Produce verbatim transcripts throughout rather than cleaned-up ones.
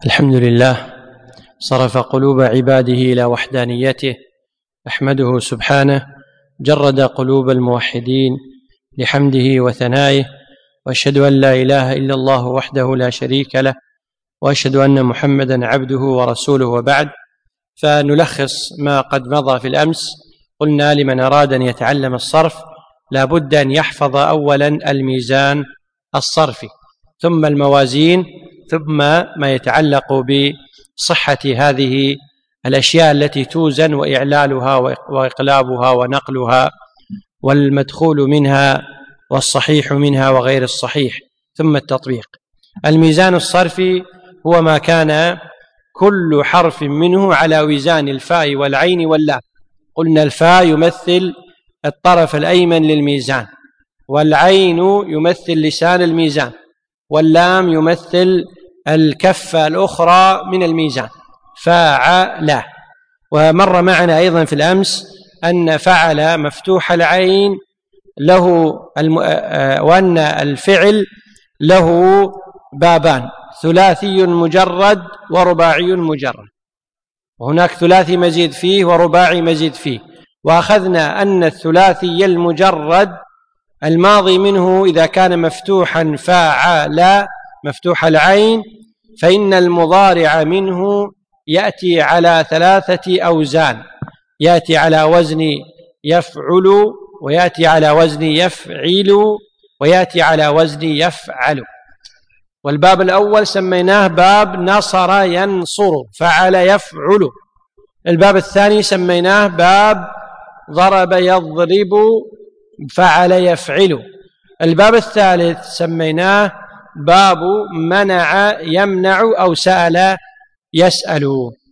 الحمد لله صرف قلوب عباده إلى وحدانيته. أحمده سبحانه جرد قلوب الموحدين لحمده وثنائه، وأشهد أن لا إله إلا الله وحده لا شريك له، وأشهد أن محمدا عبده ورسوله. وبعد، فنلخص ما قد مضى في الأمس. قلنا لمن أراد أن يتعلم الصرف لا بد أن يحفظ أولا الميزان الصرفي، ثم الموازين، ثم ما يتعلق بصحة هذه الأشياء التي توزن وإعلالها وإقلابها ونقلها والمدخول منها والصحيح منها وغير الصحيح، ثم التطبيق. الميزان الصرفي هو ما كان كل حرف منه على وزان الفاء والعين واللام. قلنا الفاء يمثل الطرف الأيمن للميزان، والعين يمثل لسان الميزان، واللام يمثل الكفة الأخرى من الميزان. فاعل. ومر معنا أيضا في الأمس أن فعل مفتوح العين له الم... وأن الفعل له بابان، ثلاثي مجرد ورباعي مجرد، وهناك ثلاثي مزيد فيه ورباعي مزيد فيه. وأخذنا أن الثلاثي المجرد الماضي منه إذا كان مفتوحا فاعل مفتوح العين، فإن المضارع منه يأتي على ثلاثة أوزان، يأتي على وزن يفعل، ويأتي على وزن يفعل، ويأتي على وزن يفعل. والباب الأول سميناه باب نصر ينصر، فعل يفعل. الباب الثاني سميناه باب ضرب يضرب، فعل يفعل. الباب الثالث سميناه باب منع يمنع أو سأل يسأل.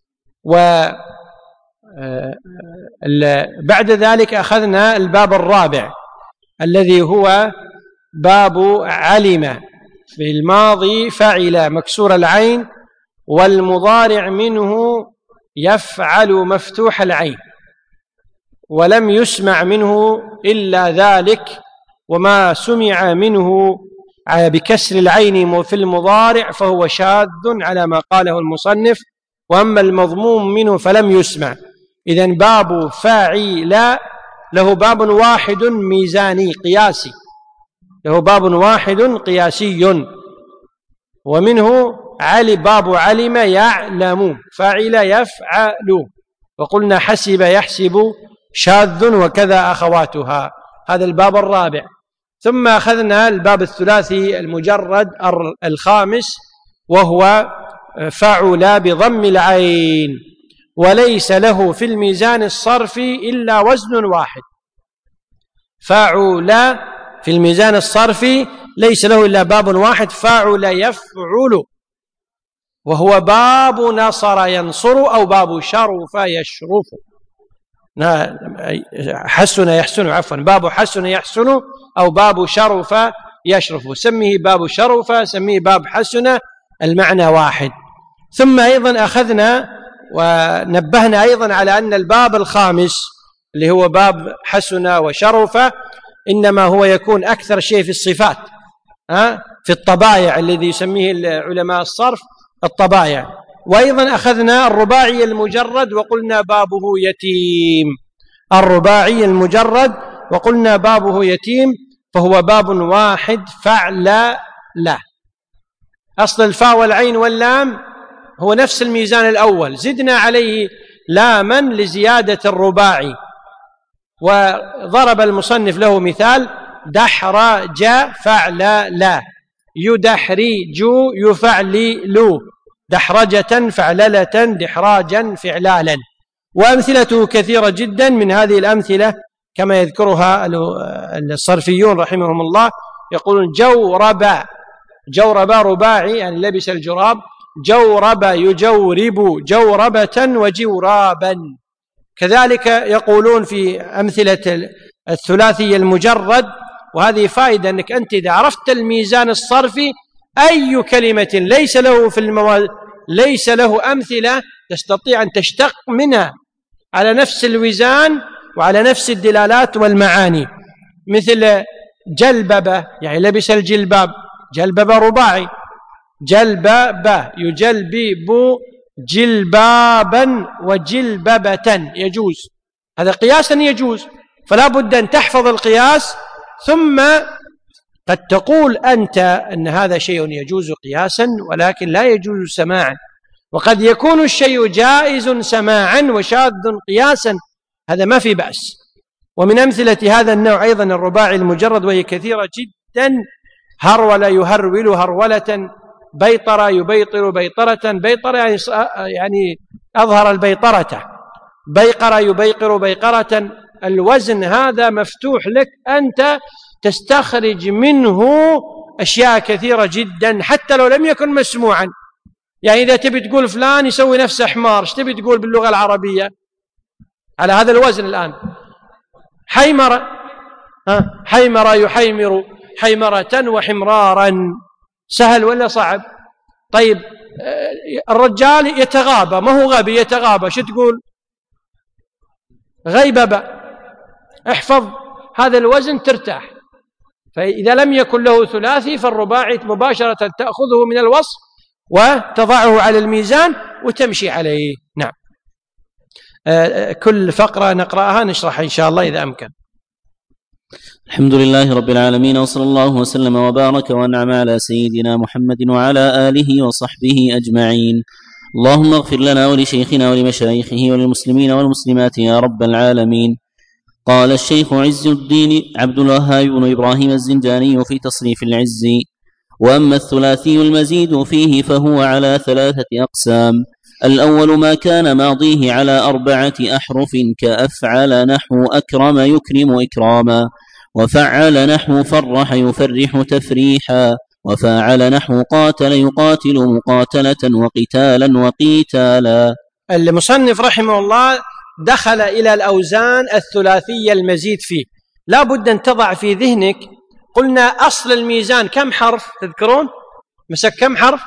وبعد ذلك أخذنا الباب الرابع الذي هو باب علم. في الماضي فعل مكسور العين، والمضارع منه يفعل مفتوح العين، ولم يسمع منه إلا ذلك، وما سمع منه بكسر العين في المضارع فهو شاذ على ما قاله المصنف، وأما المضموم منه فلم يسمع. إذن باب فاعل له باب واحد ميزاني قياسي، له باب واحد قياسي، ومنه علي باب علم يعلم، فاعل يفعل. وقلنا حسب يحسب شاذ وكذا أخواتها. هذا الباب الرابع. ثم أخذنا الباب الثلاثي المجرد الخامس، وهو فعل بضم العين، وليس له في الميزان الصرفي إلا وزن واحد. فعل في الميزان الصرفي ليس له إلا باب واحد، فعل يفعل، وهو باب نصر ينصر أو باب شرف يشرف. حسن يحسن عفوا باب حسن يحسن أو باب شرف يشرف. سميه باب شرف، سميه باب حسن، المعنى واحد. ثم أيضا أخذنا ونبهنا أيضا على أن الباب الخامس اللي هو باب حسن وشرف إنما هو يكون أكثر شيء في الصفات، في الطبايع الذي يسميه علماء الصرف الطبايع. وأيضا أخذنا الرباعي المجرد وقلنا بابه يتيم، الرباعي المجرد وقلنا بابه يتيم، فهو باب واحد فعل لا. أصل الفاء والعين واللام هو نفس الميزان الأول، زدنا عليه لاما لزيادة الرباعي. وضرب المصنف له مثال: دحرج فعل لا، يدحرج يفعلل، دحرجة فعللة، دحراجا فعلالا. وأمثلته كثيرة جدا. من هذه الأمثلة كما يذكرها الصرفيون رحمهم الله، يقولون جورب، جورب رباعي يعني لبس الجراب، جورب يجورب جوربة وجورابا. كذلك يقولون في أمثلة الثلاثي المجرد. وهذه فائدة أنك أنت إذا عرفت الميزان الصرفي أي كلمة ليس له في المواد ليس له أمثلة تستطيع أن تشتق منها على نفس الوزان وعلى نفس الدلالات والمعاني. مثل جلببة يعني لبس الجلباب، جلببة رباعي، جلبب يجلبب جلبابا وجلببة يجوز، هذا قياسا يجوز، فلا بد أن تحفظ القياس. ثم قد تقول أنت أن هذا شيء يجوز قياسا ولكن لا يجوز سماعا، وقد يكون الشيء جائز سماعا وشاذ قياسا، هذا ما في بأس. ومن أمثلة هذا النوع أيضا الرباعي المجرد، وهي كثيرة جدا: هرول يهرول هرولة، بيطر يبيطر بيطرة، بيطر يعني يعني أظهر البيطرة، بيقر يبيقر بيقرة. الوزن هذا مفتوح لك أنت تستخرج منه أشياء كثيرة جدا حتى لو لم يكن مسموعا. يعني إذا تبي تقول فلان يسوي نفسه حمار، ايش تبي تقول باللغة العربية على هذا الوزن الآن؟ حيمرة، ها حيمرة يحيمر حيمرة وحمرارا، سهل ولا صعب؟ طيب الرجال يتغابى، ما هو غبي، يتغابى، شو تقول؟ غيببة. احفظ هذا الوزن ترتاح. فإذا لم يكن له ثلاثي فالرباعي مباشرة تأخذه من الوصف وتضعه على الميزان وتمشي عليه. نعم. آه كل فقرة نقرأها نشرح إن شاء الله إذا أمكن. الحمد لله رب العالمين، وصلى الله وسلم وبارك وانعم على سيدنا محمد وعلى آله وصحبه أجمعين. اللهم اغفر لنا ولشيخنا ولمشايخه وللمسلمين والمسلمات يا رب العالمين. قال الشيخ عز الدين عبد الوهاب بن إبراهيم الزنجاني في تصريف العز: وأما الثلاثي المزيد فيه فهو على ثلاثة أقسام. الأول ما كان ماضيه على أربعة أحرف كأفعل نحو أكرم يكرم إكراما، وفعل نحو فرح يفرح تفريحا، وفاعل نحو قاتل يقاتل مقاتلة وقتالا وقيتالا. المصنف رحمه الله دخل إلى الأوزان الثلاثية المزيد فيه. لا بد أن تضع في ذهنك، قلنا أصل الميزان كم حرف تذكرون؟ مسك كم حرف؟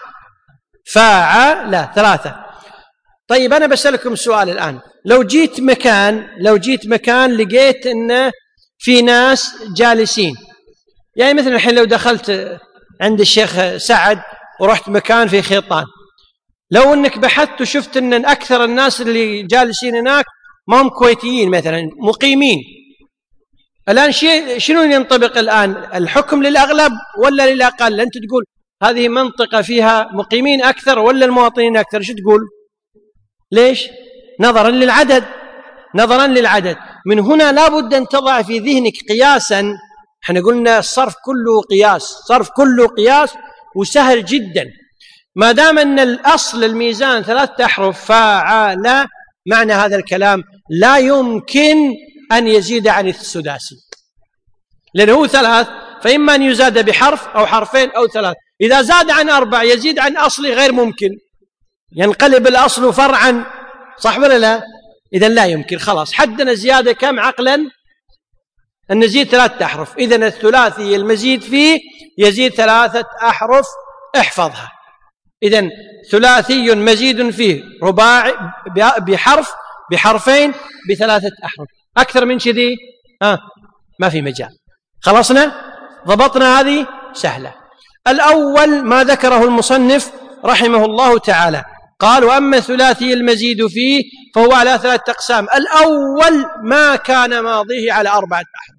فاعل ثلاثة. طيب أنا بسألكم سؤال الآن، لو جيت مكان لو جيت مكان لقيت أن في ناس جالسين، يعني مثلا الحين لو دخلت عند الشيخ سعد ورحت مكان في خيطان، لو أنك بحثت وشفت أن أكثر الناس اللي جالسين هناك ما هم كويتيين مثلا، مقيمين، الآن شنو ينطبق الآن؟ الحكم للأغلب ولا للأقل؟ أنت تقول هذه منطقة فيها مقيمين أكثر ولا المواطنين أكثر؟ شو تقول؟ ليش؟ نظرا للعدد نظرا للعدد من هنا لا بد أن تضع في ذهنك قياسا. احنا قلنا الصرف كله قياس، صرف كله قياس وسهل جدا. ما دام أن الأصل الميزان ثلاثة أحرف فاعل، معنى هذا الكلام لا يمكن أن يزيد عن السداسي، لأنه ثلاث، فإما أن يزاد بحرف أو حرفين أو ثلاث. إذا زاد عن أربع يزيد عن أصلي غير ممكن، ينقلب الأصل فرعا، صح ولا لا؟ إذن لا يمكن. خلاص حدنا زيادة كم عقلا؟ أن نزيد ثلاثة أحرف. إذن الثلاثي المزيد فيه يزيد ثلاثة أحرف، احفظها. إذن ثلاثي مزيد فيه رباعي بحرف بحرفين بثلاثة أحرف، أكثر من كذي آه ما في مجال. خلصنا؟ ضبطنا هذه سهلة. الأول ما ذكره المصنف رحمه الله تعالى، قال: وأما الثلاثي المزيد فيه فهو على ثلاثة أقسام. الأول ما كان ماضيه على أربعة أحرف،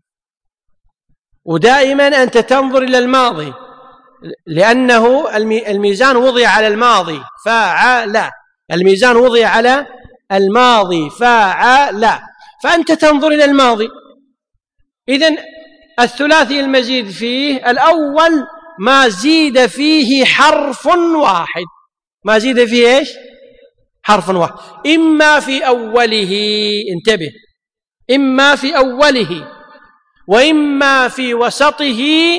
ودائما أنت تنظر إلى الماضي لأنه الميزان وضع على الماضي فاعل، الميزان وضع على الماضي فاعل، فأنت تنظر إلى الماضي. إذن الثلاثي المزيد فيه الأول ما زيد فيه حرف واحد، ما زيد فيه إيش؟ حرف واحد، إما في أوله، انتبه، إما في أوله وإما في وسطه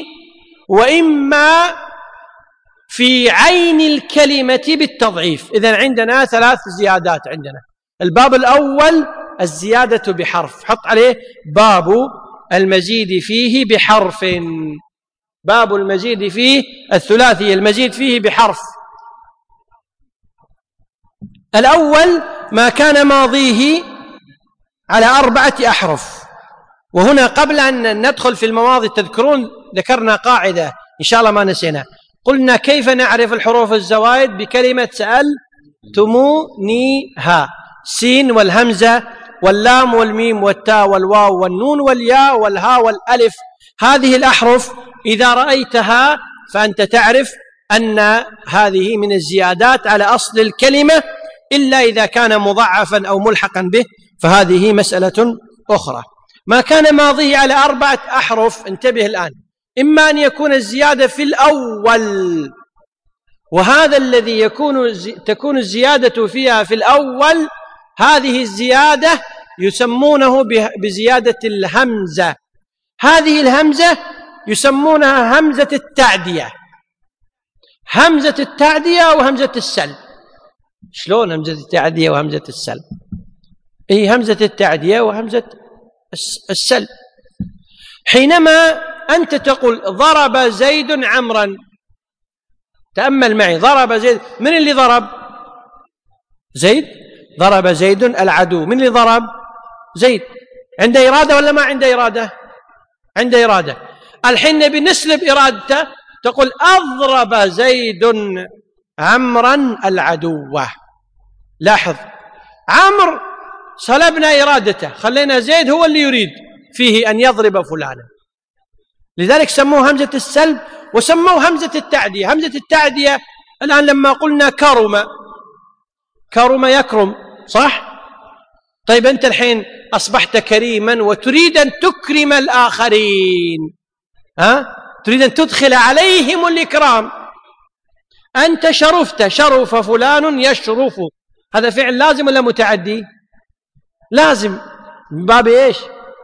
وإما في عين الكلمة بالتضعيف. إذن عندنا ثلاث زيادات. عندنا الباب الأول الزيادة بحرف، حط عليه باب المزيد فيه بحرف، باب المزيد فيه الثلاثي المزيد فيه بحرف. الأول ما كان ماضيه على أربعة أحرف. وهنا قبل أن ندخل في المواضي تذكرون ذكرنا قاعدة إن شاء الله ما نسينا، قلنا كيف نعرف الحروف الزوائد؟ بكلمة سألتمونيها، سين والهمزة واللام والميم والتاء والواو والنون والياء والهاء والألف. هذه الأحرف إذا رأيتها فأنت تعرف أن هذه من الزيادات على أصل الكلمة، إلا إذا كان مضاعفا أو ملحقا به فهذه مسألة أخرى. ما كان ماضيه على أربعة أحرف، انتبه الآن، إما أن يكون الزيادة في الأول، وهذا الذي يكون تكون الزيادة فيها في الأول، هذه الزيادة يسمونه بزيادة الهمزة. هذه الهمزة يسمونها همزة التعدية، همزة التعدية وهمزة السلب. شلون همزة التعدية وهمزة السلب؟ هي همزة التعدية وهمزة السلب. حينما أنت تقول ضرب زيد عمرا، تأمل معي، ضرب زيد، من اللي ضرب؟ زيد. ضرب زيد العدو، من اللي ضرب؟ زيد. عنده إرادة ولا ما عنده إرادة؟ عنده إرادة. الحين نبي نسلب إرادته، تقول أضرب زيد عمرا العدو. لاحظ، عمرو سلبنا إرادته، خلينا زيد هو اللي يريد فيه أن يضرب فلانا، لذلك سموه همزة السلب وسموه همزة التعدية. همزة التعدية الآن لما قلنا كرم، كرم يكرم، صح؟ طيب أنت الحين أصبحت كريما وتريد أن تكرم الآخرين، ها؟ تريد أن تدخل عليهم الإكرام. أنت شرفت، شرف فلان يشرف، هذا فعل لازم ولا متعدي؟ لازم. من باب إيش؟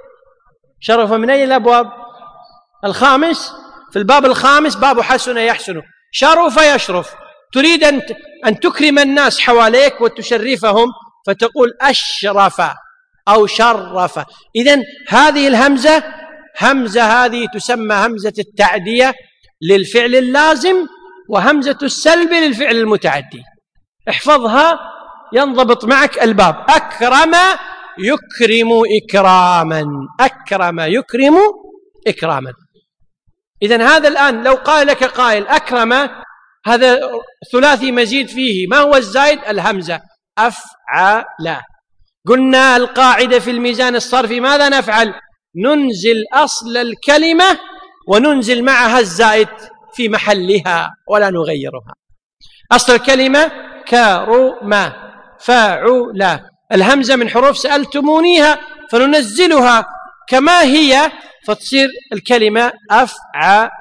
شرف من أي الأبواب؟ الخامس. في الباب الخامس باب حسن يحسن، شرف يشرف. تريد أن أن تكرم الناس حواليك وتشرفهم، فتقول أشرف أو شرف. إذن هذه الهمزة، همزة هذه تسمى همزة التعدية للفعل اللازم، وهمزة السلب للفعل المتعدي. احفظها ينضبط معك الباب. أكرم يكرم إكراما، أكرم يكرم إكراما. إذن هذا الآن لو قال لك قائل أكرم، هذا ثلاثي مزيد فيه، ما هو الزايد؟ الهمزة. أفعل. قلنا القاعدة في الميزان الصرفي ماذا نفعل؟ ننزل أصل الكلمة وننزل معها الزائد في محلها ولا نغيرها. أصل الكلمة كرم، فاعل، الهمزة من حروف سألتمونيها، فننزلها كما هي فتصير الكلمة أفعل.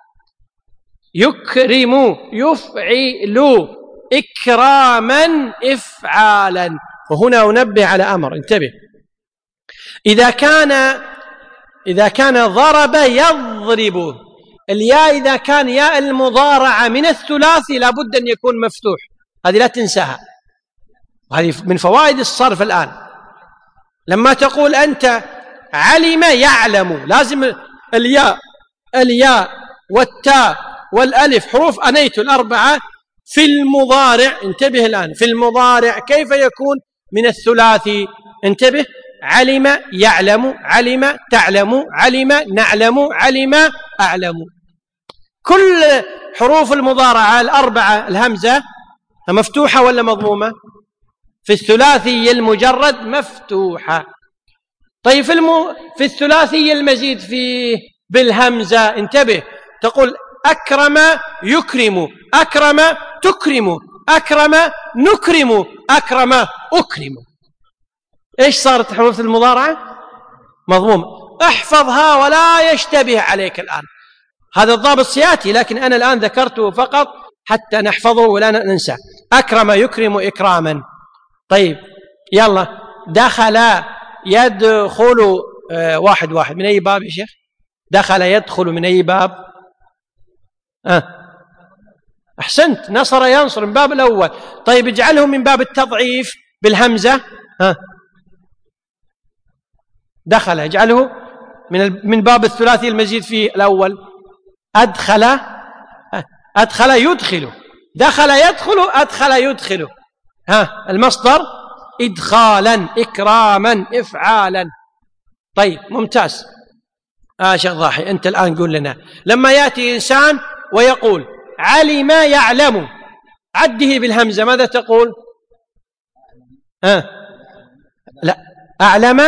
يكرم، يفعل، إكراما، إفعالا. وهنا أنبه على أمر، انتبه، إذا كان إذا كان ضرب يضرب، الياء إذا كان ياء المضارعة من الثلاثي لابد أن يكون مفتوح، هذه لا تنساها، وهذه من فوائد الصرف. الآن لما تقول أنت علم يعلم، لازم الياء الياء والتاء والألف حروف أنيت الأربعة في المضارع. انتبه الآن، في المضارع كيف يكون من الثلاثي؟ انتبه، علم يعلم، علم تعلم، علم نعلم، علم أعلم. كل حروف المضارعة الأربعة الهمزة مفتوحة ولا مضمومة؟ في الثلاثي المجرد مفتوحة. طيب في, الم... في الثلاثي المزيد فيه بالهمزة، انتبه، تقول أكرم يكرم، أكرم تكرم، أكرم نكرم، أكرم أكرم. إيش صارت حروف المضارعة؟ مضمومة. احفظها ولا يشتبه عليك الآن، هذا الضابط سيأتي، لكن أنا الآن ذكرته فقط حتى نحفظه ولا ننسى. أكرم يكرم إكراما. طيب يلا، دخل يدخل، آه واحد واحد من أي باب يا شيخ؟ دخل يدخل من أي باب؟ آه. أحسنت، نصر ينصر من باب الأول. طيب اجعله من باب التضعيف بالهمزة. آه. دخل اجعله من من باب الثلاثي المزيد فيه الأول. أدخل، آه. أدخل يدخل، دخل يدخل، أدخل يدخل. ها المصدر إدخالا، إكراما، إفعالا. طيب ممتاز. آه شيخ ضاحي، أنت الآن قول لنا، لما يأتي إنسان ويقول علم يعلم، عده بالهمزة ماذا تقول؟ آه. لا، أعلم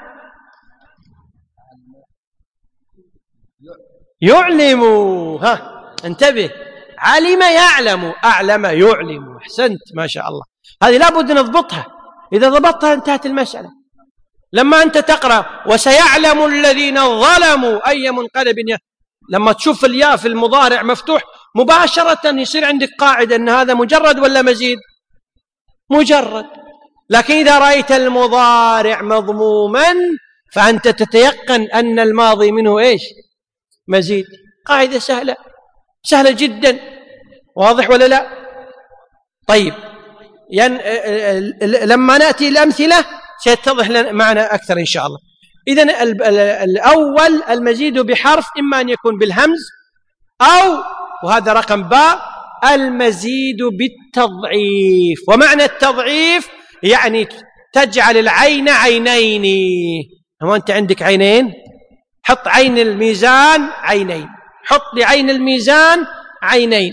يعلم. ها انتبه، علم يعلم، أعلم يعلم. أحسنت ما شاء الله، هذه لابد نضبطها، إذا ضبطتها انتهت المسألة. لما أنت تقرأ وسيعلم الذين ظلموا أي منقلب ي... لما تشوف الياء في المضارع مفتوح مباشرة يصير عندك قاعدة أن هذا مجرد ولا مزيد؟ مجرد. لكن إذا رأيت المضارع مضموما فأنت تتيقن أن الماضي منه إيش؟ مزيد. قاعدة سهلة سهلة جدا، واضح ولا لا؟ طيب ين... لما نأتي الأمثلة سيتضح لنا معنا أكثر إن شاء الله. إذن الأول المزيد بحرف إما أن يكون بالهمز أو، وهذا رقم باء، المزيد بالتضعيف. ومعنى التضعيف يعني تجعل العين عينين. هو أنت عندك عينين، حط عين الميزان عينين، حط لعين الميزان عينين.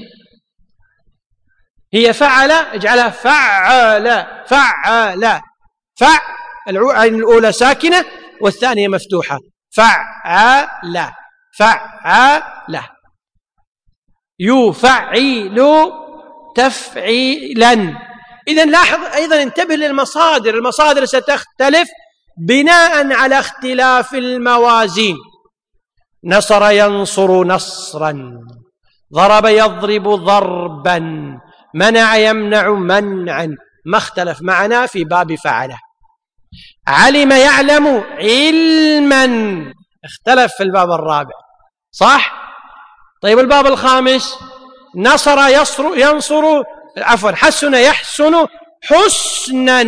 هي فعل، اجعلها فعل فعل فع، العين الأولى ساكنة والثانية مفتوحة، فعل فعل. يفعل تفعيلا. إذن لاحظ أيضا، انتبه للمصادر، المصادر ستختلف بناء على اختلاف الموازين. نصر ينصر نصرا، ضرب يضرب ضربا، منع يمنع منعا، ما اختلف معنا في باب فعله. علم يعلم علما، اختلف في الباب الرابع، صح؟ طيب الباب الخامس، نصر يصر ينصر عفوا حسن يحسن حسنا،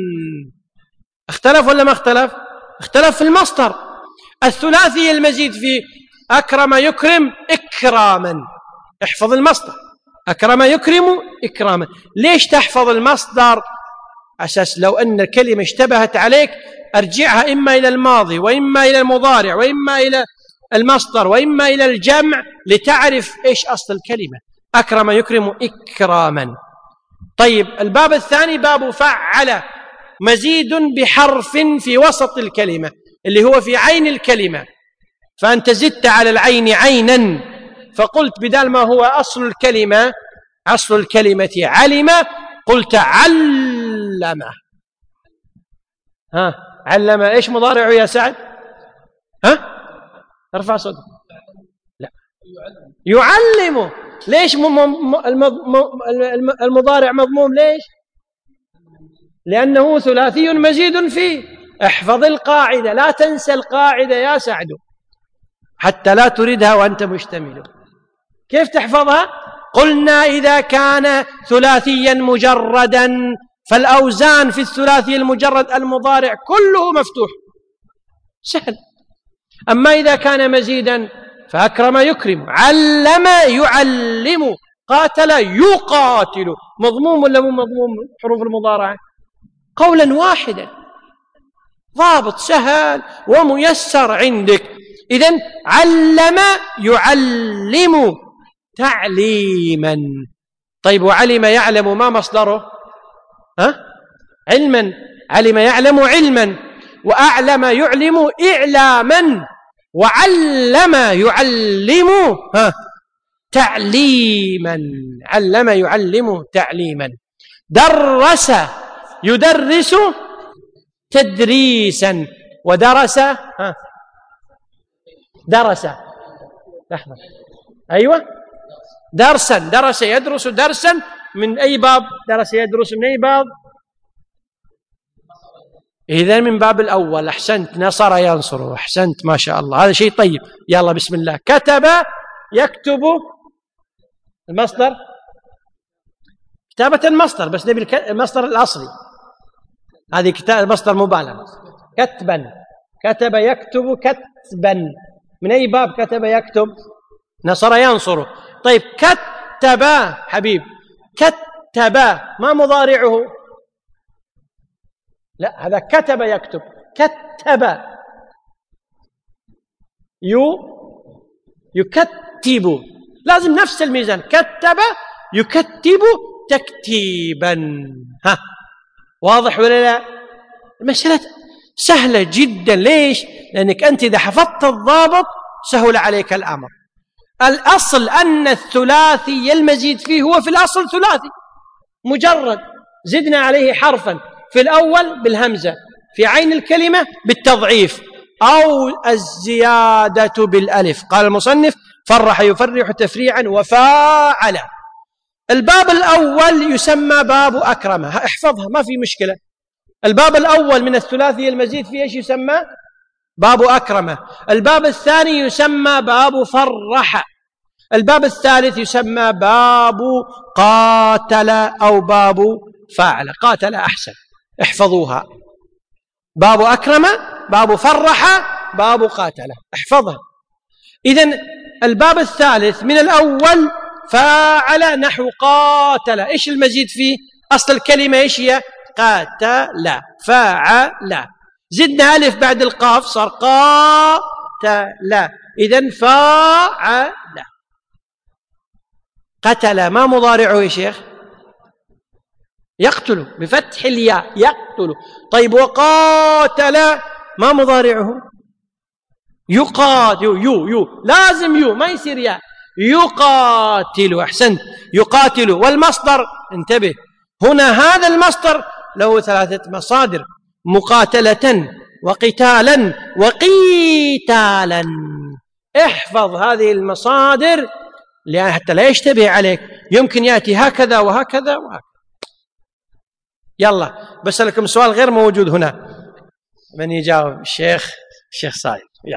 اختلف ولا ما اختلف؟ اختلف في المصدر. الثلاثي المزيد في أكرم يكرم إكراما، احفظ المصدر، أكرم يكرم إكراما. ليش تحفظ المصدر؟ أساس لو أن الكلمة اشتبهت عليك أرجعها إما إلى الماضي وإما إلى المضارع وإما إلى المصدر وإما إلى الجمع لتعرف إيش أصل الكلمة. أكرم يكرم إكراما. طيب الباب الثاني باب فعل، مزيد بحرف في وسط الكلمة اللي هو في عين الكلمة، فأنت زدت على العين عينا، فقلت بدال ما هو أصل الكلمة، أصل الكلمة علم، قلت علم. ها علم إيش مضارعه يا سعد؟ ها ارفع صوتك. لا، يعلم. ليش المضارع مضموم؟ ليش؟ لأنه ثلاثي مزيد فيه. احفظ القاعدة، لا تنسى القاعدة يا سعد حتى لا تريدها وأنت مشتمل. كيف تحفظها؟ قلنا إذا كان ثلاثيا مجردا فالأوزان في الثلاثي المجرد المضارع كله مفتوح، سهل. أما إذا كان مزيدا فأكرم يكرم، علم يعلم، قاتل يقاتل. مضموم ولا مو مضموم حروف المضارعة؟ قولا واحدا، ضابط سهل وميسر عندك. إذن علم يعلم تعليما. طيب وعلم يعلم ما مصدره؟ ها؟ علما. علم يعلم علما، وأعلم يعلم إعلاما، وعلم يعلم ها تعليما. علم يعلم تعليما. درس يدرس تدريسا، ودرس ها درس لحظة أيوة درسا. درس يدرس درسا من أي باب؟ درس يدرس من أي باب؟ إذن من باب الأول. أحسنت. نصر ينصر، أحسنت ما شاء الله، هذا شيء طيب. يلا بسم الله. كتب يكتب، المصدر كتابة المصدر، بس نبي المصدر الأصلي، هذه كتاب المصدر مبالغة. كتبا، كتب يكتب كتبا، من أي باب كتب يكتب؟ نصر ينصر. طيب كتب حبيب، كتب ما مضارعه؟ لا، هذا كتب يكتب. كتب يو يكتب، لازم نفس الميزان. كتب يكتب تكتيبا. ها واضح ولا لا؟ المسألة سهلة جدا. ليش؟ لأنك أنت إذا حفظت الضابط سهل عليك الأمر. الأصل أن الثلاثي المزيد فيه هو في الأصل ثلاثي، مجرد زدنا عليه حرفا، في الأول بالهمزة، في عين الكلمة بالتضعيف، أو الزيادة بالألف. قال المصنف: فرح يفرح تفريعا وفاعل. الباب الأول يسمى باب أكرمة، احفظها ما في مشكلة. الباب الأول من الثلاثي المزيد فيه ايش يسمى؟ باب أكرمة. الباب الثاني يسمى باب فرح. الباب الثالث يسمى باب قاتل أو باب فاعل. قاتل أحسن، احفظوها. باب أكرمة، باب فرح، باب قاتل، احفظها. إذن الباب الثالث من الأول فاعل نحو قاتل. إيش المزيد فيه؟ أصل الكلمة إيش هي؟ قاتل، فاعل، زدنا ألف بعد القاف صار قاتل. إذن فاعل. قتل ما مضارعه يا شيخ؟ يقتل بفتح الياء، يقتل. طيب وقاتل ما مضارعه؟ يقاتل. يو يو لازم يو، ما يصير ياء. يقاتل، أحسنت، يقاتل. والمصدر انتبه، هنا هذا المصدر له ثلاثة مصادر: مقاتلة وقتالا وقيتالا. احفظ هذه المصادر لأن حتى لا يشتبه عليك، يمكن يأتي هكذا وهكذا وهكذا. يلا بسألكم سؤال غير موجود هنا، من يجاوب؟ الشيخ الشيخ صايد. يلا.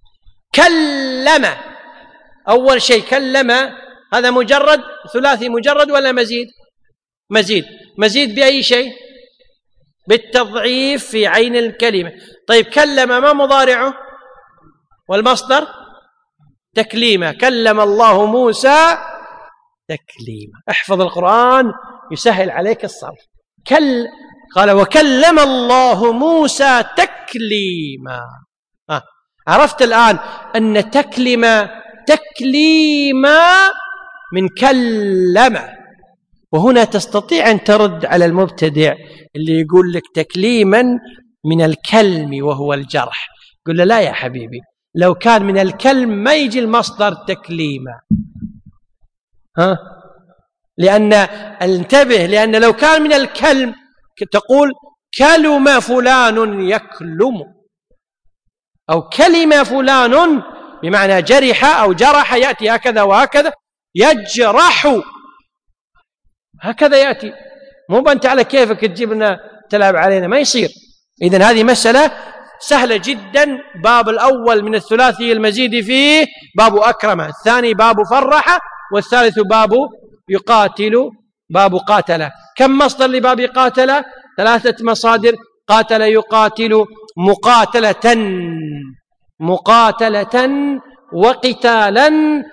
كلم، أول شيء كلم هذا مجرد ثلاثي مجرد ولا مزيد؟ مزيد. مزيد بأي شيء؟ بالتضعيف في عين الكلمة. طيب كلم ما مضارعه؟ والمصدر تكليما. كلم الله موسى تكليما. احفظ القرآن يسهل عليك الصرف. كل قال وكلم الله موسى تكليما. آه. عرفت الآن أن تكلم تكليما من كلم. وهنا تستطيع أن ترد على المبتدع اللي يقول لك تكليما من الكلم وهو الجرح. قل له لا يا حبيبي، لو كان من الكلم ما يجي المصدر تكليما. ها؟ لأن انتبه، لأن لو كان من الكلم تقول كلم فلان يكلم، أو كلم فلان بمعنى جرح أو جرح، يأتي هكذا وهكذا، يجرح هكذا يأتي. مو بنت على كيفك تجيبنا تلعب علينا، ما يصير. إذن هذه مسألة سهلة جدا. باب الأول من الثلاثي المزيد فيه باب أكرمة، الثاني باب فرح، والثالث باب يقاتل، باب قاتل. كم مصدر لباب قاتل؟ ثلاثة مصادر: قاتل يقاتل، مقاتلة مقاتلة، وقتالا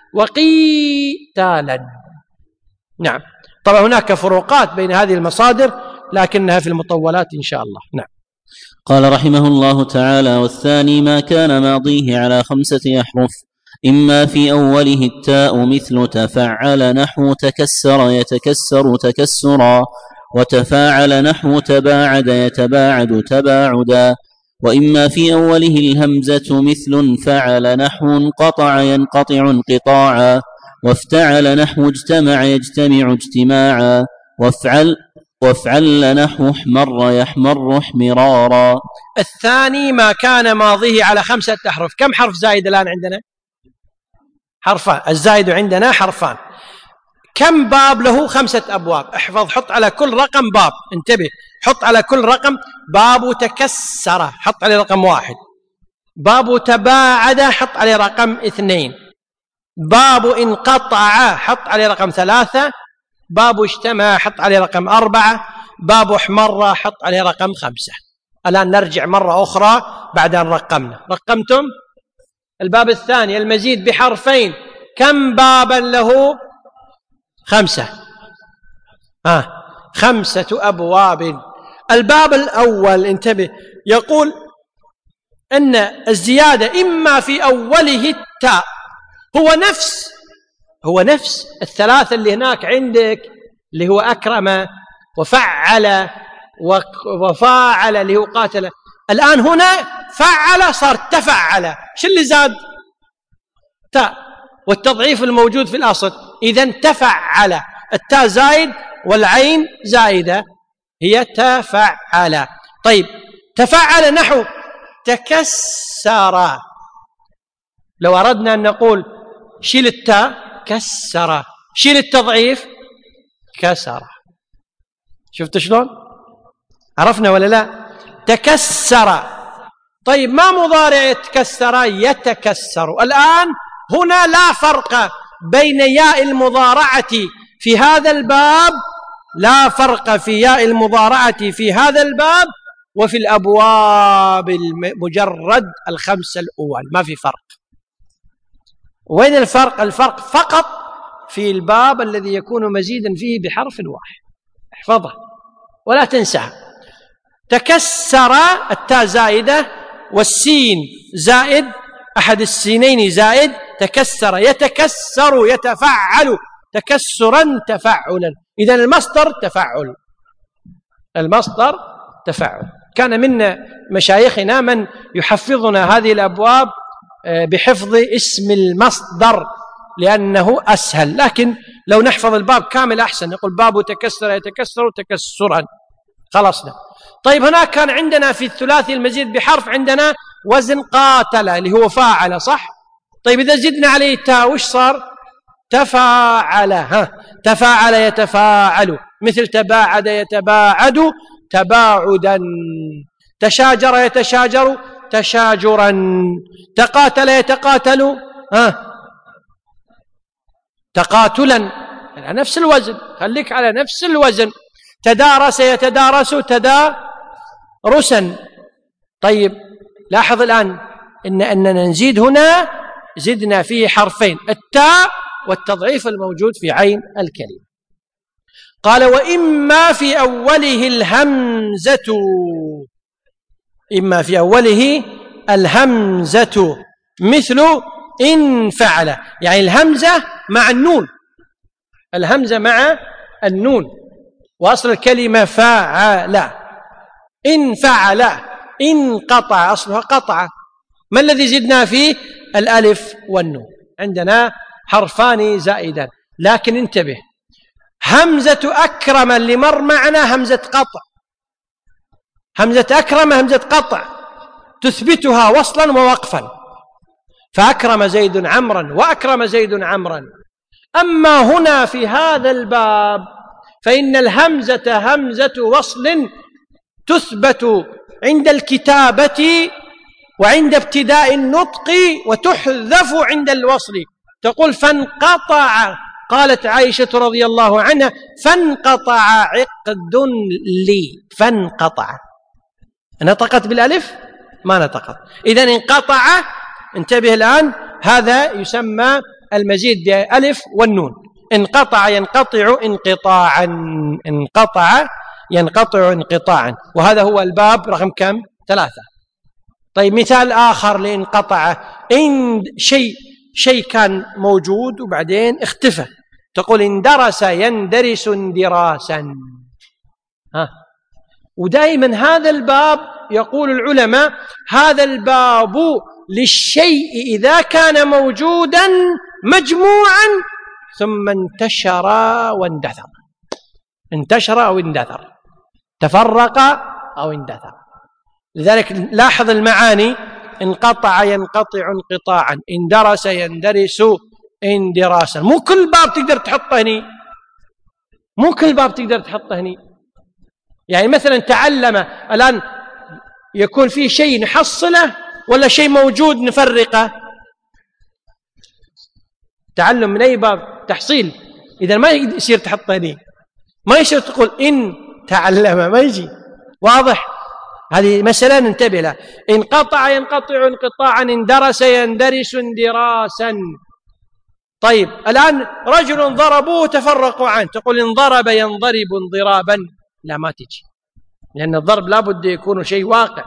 وقيتالا. نعم، طبعا هناك فروقات بين هذه المصادر لكنها في المطولات إن شاء الله. نعم. قال رحمه الله تعالى: والثاني ما كان ماضيه على خمسة أحرف، إما في أوله التاء مثل تفعل نحو تكسر يتكسر تكسرا، وتفاعل نحو تباعد يتباعد تباعدا، وإما في أوله الهمزة مثل انفعل نحو انقطع ينقطع انقطاعا، وافتعل نحو اجتمع يجتمع اجتماعا، وافعل وافعل نحو احمر يحمر احمرارا. الثاني ما كان ماضيه على خمسة أحرف. كم حرف زائد الآن عندنا؟ حرفان. الزائد عندنا حرفان. كم باب له؟ خمسة أبواب. احفظ، حط على كل رقم باب. انتبه، حط على كل رقم. باب تكسر حط عليه رقم واحد، باب تباعد حط عليه رقم اثنين، باب انقطع حط عليه رقم ثلاثة، باب اجتمع حط عليه رقم أربعة، باب احمر حط عليه رقم خمسة. الآن نرجع مرة أخرى بعد أن رقمنا. رقمتم الباب الثاني المزيد بحرفين، كم بابا له؟ خمسة. آه. خمسة أبواب. الباب الأول انتبه، يقول أن الزيادة إما في أوله التاء، هو نفس هو نفس الثلاثة اللي هناك عندك، اللي هو أكرم وفعل وفاعل اللي هو قاتل. الآن هنا فعل صار تفعل، شو اللي زاد؟ تاء، والتضعيف الموجود في الأصل. إذن تفعل، التاء زايد والعين زائدة، هي تفعل. طيب تفعل نحو تكسر، لو أردنا أن نقول شيل التاء كسر، شيل التضعيف كسر. شفت شلون؟ عرفنا ولا لا؟ تكسر. طيب ما مضارع يتكسر؟ يتكسر. الآن هنا لا فرق بين ياء المضارعة في هذا الباب، لا فرق في ياء المضارعة في هذا الباب وفي الأبواب المجرد الخمسة الأول، ما في فرق. وين الفرق؟ الفرق فقط في الباب الذي يكون مزيدا فيه بحرف واحد. احفظه ولا تنساه. تكسر، التاء زائدة والسين زائد، أحد السينين زائد، تكسر يتكسر يتفعل، تكسرا تفعلا. إذن المصدر تفعل، المصدر تفعل. كان من مشايخنا من يحفظنا هذه الأبواب بحفظ اسم المصدر لأنه أسهل، لكن لو نحفظ الباب كامل أحسن. نقول باب تكسر يتكسر تكسرا، خلصنا. طيب هناك كان عندنا في الثلاثي المزيد بحرف عندنا وزن قاتل اللي هو فاعل، صح؟ طيب إذا زدنا عليه تاء وش صار؟ تفاعل. ها، تفاعل يتفاعل، مثل تباعد يتباعد تباعدا، تشاجر يتشاجر تشاجرا، تقاتل يتقاتل ها تقاتلا، على نفس الوزن، خليك على نفس الوزن. تدارس يتدارس تدارسا. طيب لاحظ الآن إن أننا نزيد هنا، زدنا فيه حرفين، التاء والتضعيف الموجود في عين الكلمة. قال وإما في أوله الهمزة، إما في أوله الهمزة مثل إن فعل، يعني الهمزة مع النون، الهمزة مع النون، وأصل الكلمة فاعل. إن فعل، إن قطع، أصلها قطع. ما الذي زدنا فيه؟ الألف والنون. عندنا حرفان زائدان، لكن انتبه، همزة أكرم اللي مر معنا همزة قطع، همزة أكرم همزة قطع تثبتها وصلا ووقفا، فأكرم زيد عمرا وأكرم زيد عمرا. أما هنا في هذا الباب فإن الهمزة همزة وصل تثبت عند الكتابة وعند ابتداء النطق، وتحذف عند الوصل. تقول فانقطع، قالت عائشة رضي الله عنها فانقطع عقد لي، فانقطع. نطقت بالألف؟ ما نطقت. إذن انقطع، انتبه الآن، هذا يسمى المزيد بألف والنون. انقطع ينقطع انقطاعا، انقطع ينقطع انقطاعا، وهذا هو الباب رقم كم؟ ثلاثة. طيب مثال آخر لانقطع، إن شيء شيء كان موجود وبعدين اختفى، تقول اندرس يندرس اندراسا. ها، ودائما هذا الباب يقول العلماء هذا الباب للشيء إذا كان موجودا مجموعا ثم انتشر واندثر، انتشر أو اندثر، تفرق أو اندثر. لذلك لاحظ المعاني، انقطع ينقطع انقطاعا، اندرس يندرس اندراسا. مو كل باب تقدر تحطه هني، مو كل باب تقدر تحطه هني. يعني مثلا تعلم، الآن يكون فيه شيء نحصله ولا شيء موجود نفرقه؟ تعلم من أي باب؟ تحصيل. إذا ما يصير تحطه هني، ما يصير تقول إن تعلم، ما يجي. واضح؟ هذه مسألة ننتبه لها. انقطع ينقطع انقطاعا، اندرس يندرس اندراسا. طيب الآن رجل ضربوه تفرقوا عنه، تقول انضرب ينضرب انضرابا؟ لا، ما تجي، لأن الضرب لابد يكون شيء واقع،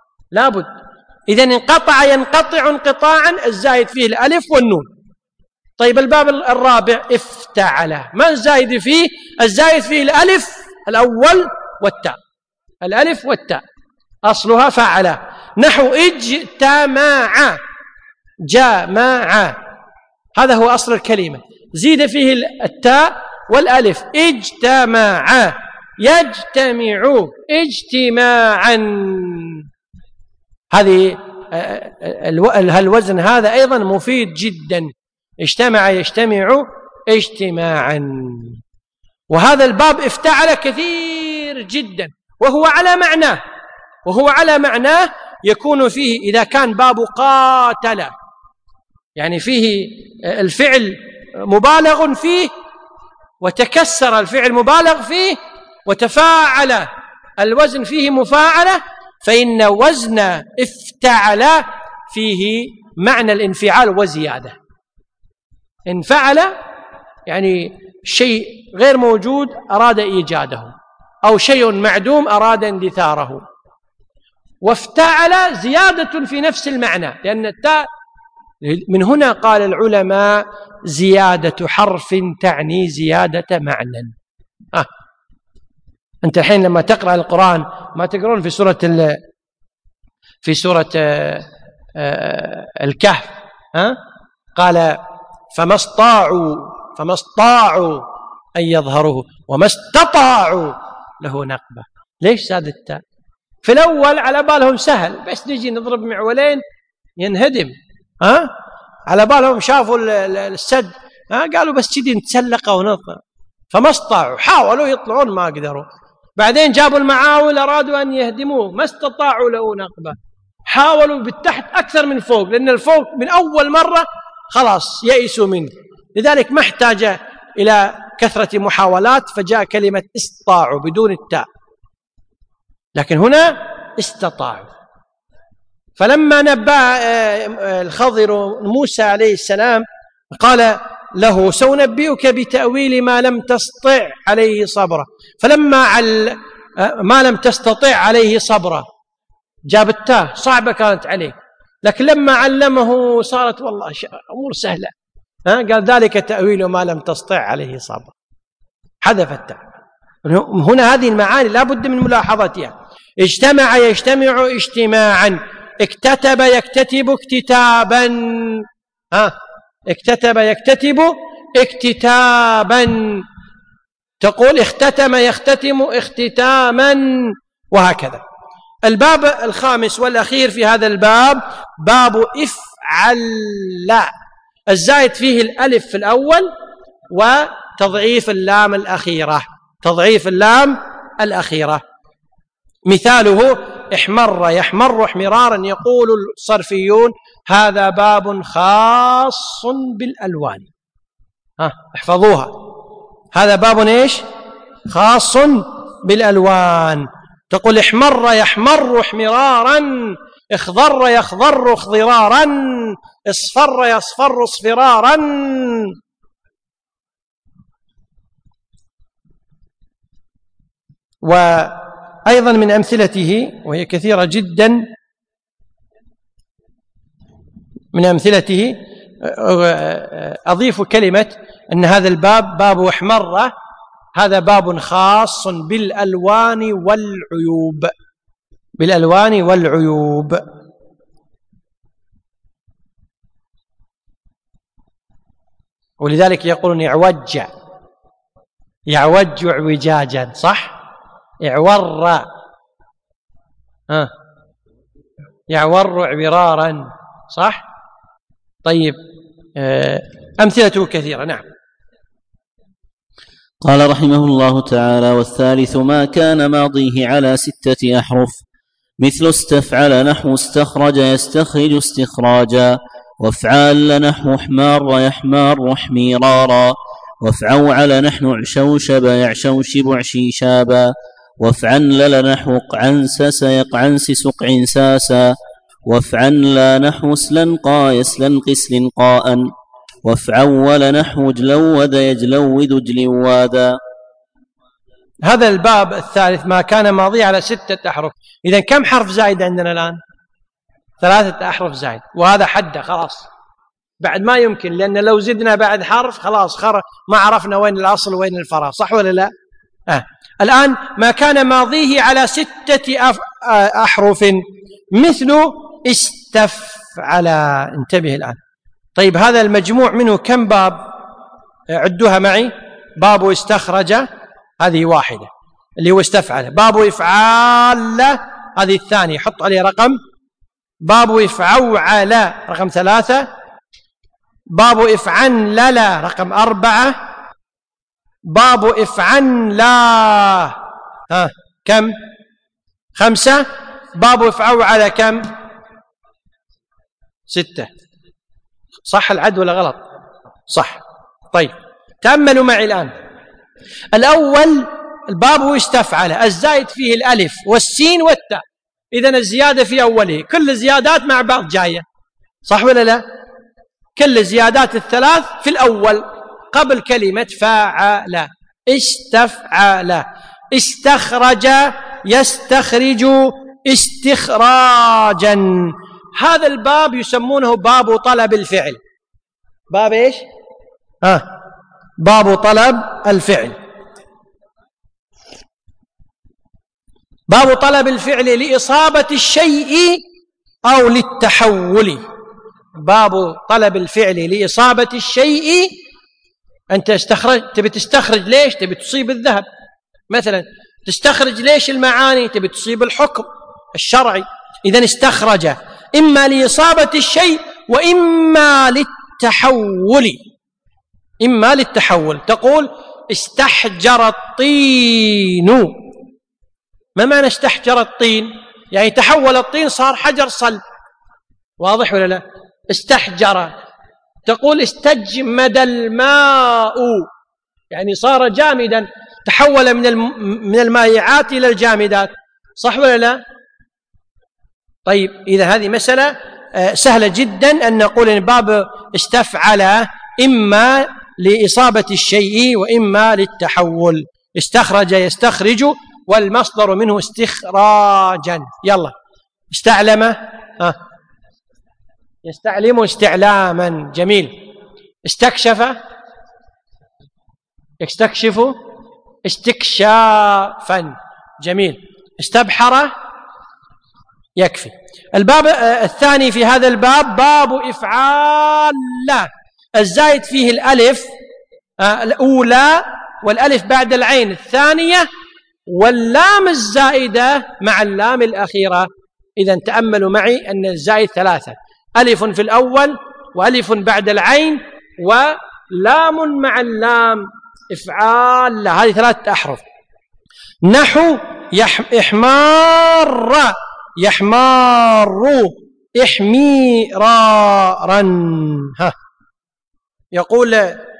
لابد. إذن انقطع ينقطع انقطاعا، الزائد فيه الألف والنون. طيب الباب الرابع افتعل، ما الزايد فيه؟ الزايد فيه الألف الأول والتاء، الألف والتاء أصلها فعل، نحو اجتماع، جماع، هذا هو أصل الكلمة، زيد فيه التاء والألف، اجتماع، يجتمع، اجتماعا. هذه الوزن هذا أيضا مفيد جدا، اجتمع يجتمع اجتماعا. وهذا الباب افتعل كثير جدا، وهو على معناه، وهو على معناه يكون فيه إذا كان باب قاتل، يعني فيه الفعل مبالغ فيه وتكسر الفعل مبالغ فيه وتفاعل الوزن فيه مفاعلة، فإن وزن افتعل فيه معنى الانفعال وزيادة. انفعل يعني شيء غير موجود أراد إيجاده، أو شيء معدوم أراد اندثاره. وافتعل زيادة في نفس المعنى، لأن التاء من هنا قال العلماء زيادة حرف تعني زيادة معنى. آه. أنت الحين لما تقرأ القرآن ما تقرون في سورة في سورة الكهف، ها؟ قال فما استطاعوا فما استطاعوا أن يظهروه وما استطاعوا له نقبة. ليش زاد التاء؟ في الأول على بالهم سهل، بس نجي نضرب معولين ينهدم، ها؟ على بالهم شافوا السد، ها؟ قالوا بس كذي نتسلقه ونطلع، فما استطاعوا، حاولوا يطلعون ما قدروا، بعدين جابوا المعاول أرادوا أن يهدموه ما استطاعوا له نقبة، حاولوا بالتحت أكثر من فوق، لأن الفوق من أول مرة خلاص يئسوا منه، لذلك ما احتاج إلى كثرة محاولات، فجاء كلمة استطاعوا بدون التاء، لكن هنا استطاعوا. فلما نبأ الخضر موسى عليه السلام قال له سأنبئك بتأويل ما لم تستطع عليه صبرا، فلما عل ما لم تستطع عليه صبرا جاب التاء، صعبة كانت عليه، لكن لما علمه صارت والله أمور سهلة، ها؟ قال ذلك تأويل ما لم تستطع عليه صبرا، حذف التاء. هنا هذه المعاني لا بد من ملاحظتها. اجتمع يجتمع اجتماعا، اكتتب يكتتب اكتتابا، ها؟ اكتتب يكتتب اكتتابا، تقول اختتم يختتم اختتاما، وهكذا. الباب الخامس والأخير في هذا الباب باب افعل، الزائد فيه الألف في الأول وتضعيف اللام الأخيرة، تضعيف اللام الأخيرة. مثاله احمر يحمر احمرارا، يقول الصرفيون هذا باب خاص بالألوان، ها احفظوها، هذا باب ايش؟ خاص بالألوان. تقول احمر يحمر احمرارا، اخضر يخضر اخضرارا، اصفر يصفر اصفرارا. وأيضا من أمثلته وهي كثيرة جدا، من أمثلته أضيف كلمة أن هذا الباب باب احمر، هذا باب خاص بالألوان والعيوب، بالألوان والعيوب. ولذلك يقولون يعوج يعوج اعوجاجا، صح؟ اعور، ها يعور اعورارا، صح؟ طيب أمثلته كثيرة. نعم. قال رحمه الله تعالى: والثالث ما كان ماضيه على ستة أحرف، مثل استفعل نحو استخرج يستخرج استخراجا، وافعال نحو احمار يحمار احميرارا، وافعول نحو اعشوشب يعشوشب اعشيشابا، وافعنلل نحو اقعنسس يقعنسس اقعنساسا، وافعنلا نحو اسلنقا يسلنق اسلنقاء، وافعول نحو اجلود يجلود اجلوادا. هذا الباب الثالث ما كان ماضي على ستة أحرف. إذن كم حرف زائد عندنا الآن؟ ثلاثة أحرف زائد، وهذا حده خلاص بعد ما يمكن، لأن لو زدنا بعد حرف خلاص خر ما عرفنا وين الأصل وين الفراغ، صح ولا لا؟ آه. الآن ما كان ماضيه على ستة أحرف مثل استفعل. انتبه الآن. طيب هذا المجموع منه كم باب؟ عدوها معي. باب استخرج هذه واحدة اللي هو استفعل. باب إفعال هذه الثانية، حط عليه رقم. باب إفعوعل رقم ثلاثة. باب إفعنلل رقم أربعة. باب إفعنلا ها كم؟ خمسة. باب إفعوعل كم؟ ستة. صح العد ولا غلط؟ صح. طيب تأملوا معي الآن. الأول الباب استفعل، الزائد فيه الألف والسين والتاء، إذن الزيادة في أوله، كل الزيادات مع بعض جاية، صح ولا لا؟ كل الزيادات الثلاث في الأول قبل كلمة فاعل. استفعل. استخرج يستخرج استخراجا. هذا الباب يسمونه باب طلب الفعل. باب إيش؟ ها باب طلب الفعل. باب طلب الفعل لإصابة الشيء أو للتحول. باب طلب الفعل لإصابة الشيء. أنت استخرج، تبي تستخرج ليش؟ تبي تصيب الذهب مثلا. تستخرج ليش المعاني؟ تبي تصيب الحكم الشرعي. إذن استخرج إما لإصابة الشيء وإما للتحول. إما للتحول. تقول استحجر الطين. ما معنى استحجر الطين؟ يعني تحول الطين صار حجر صلب، واضح ولا لا؟ استحجر. تقول استجمد الماء، يعني صار جامدا، تحول من من المائعات إلى الجامدات، صح ولا لا؟ طيب إذا هذه مسألة سهلة جدا أن نقول إن باب استفعل إما لإصابة الشيء وإما للتحول. استخرج يستخرج والمصدر منه استخراجا. يلا. استعلم آه. يستعلم استعلاما. جميل. استكشف يستكشف استكشافا. جميل. استبحر يكفي. الباب الثاني في هذا الباب باب إفعال. الزائد فيه الألف الأولى والألف بعد العين الثانية واللام الزائدة مع اللام الأخيرة. إذن تأملوا معي أن الزائد ثلاثة، ألف في الأول وألف بعد العين ولام مع اللام. إفعال هذه ثلاثة أحرف. نحو إحمار يحمار إحميرارا. ها يقول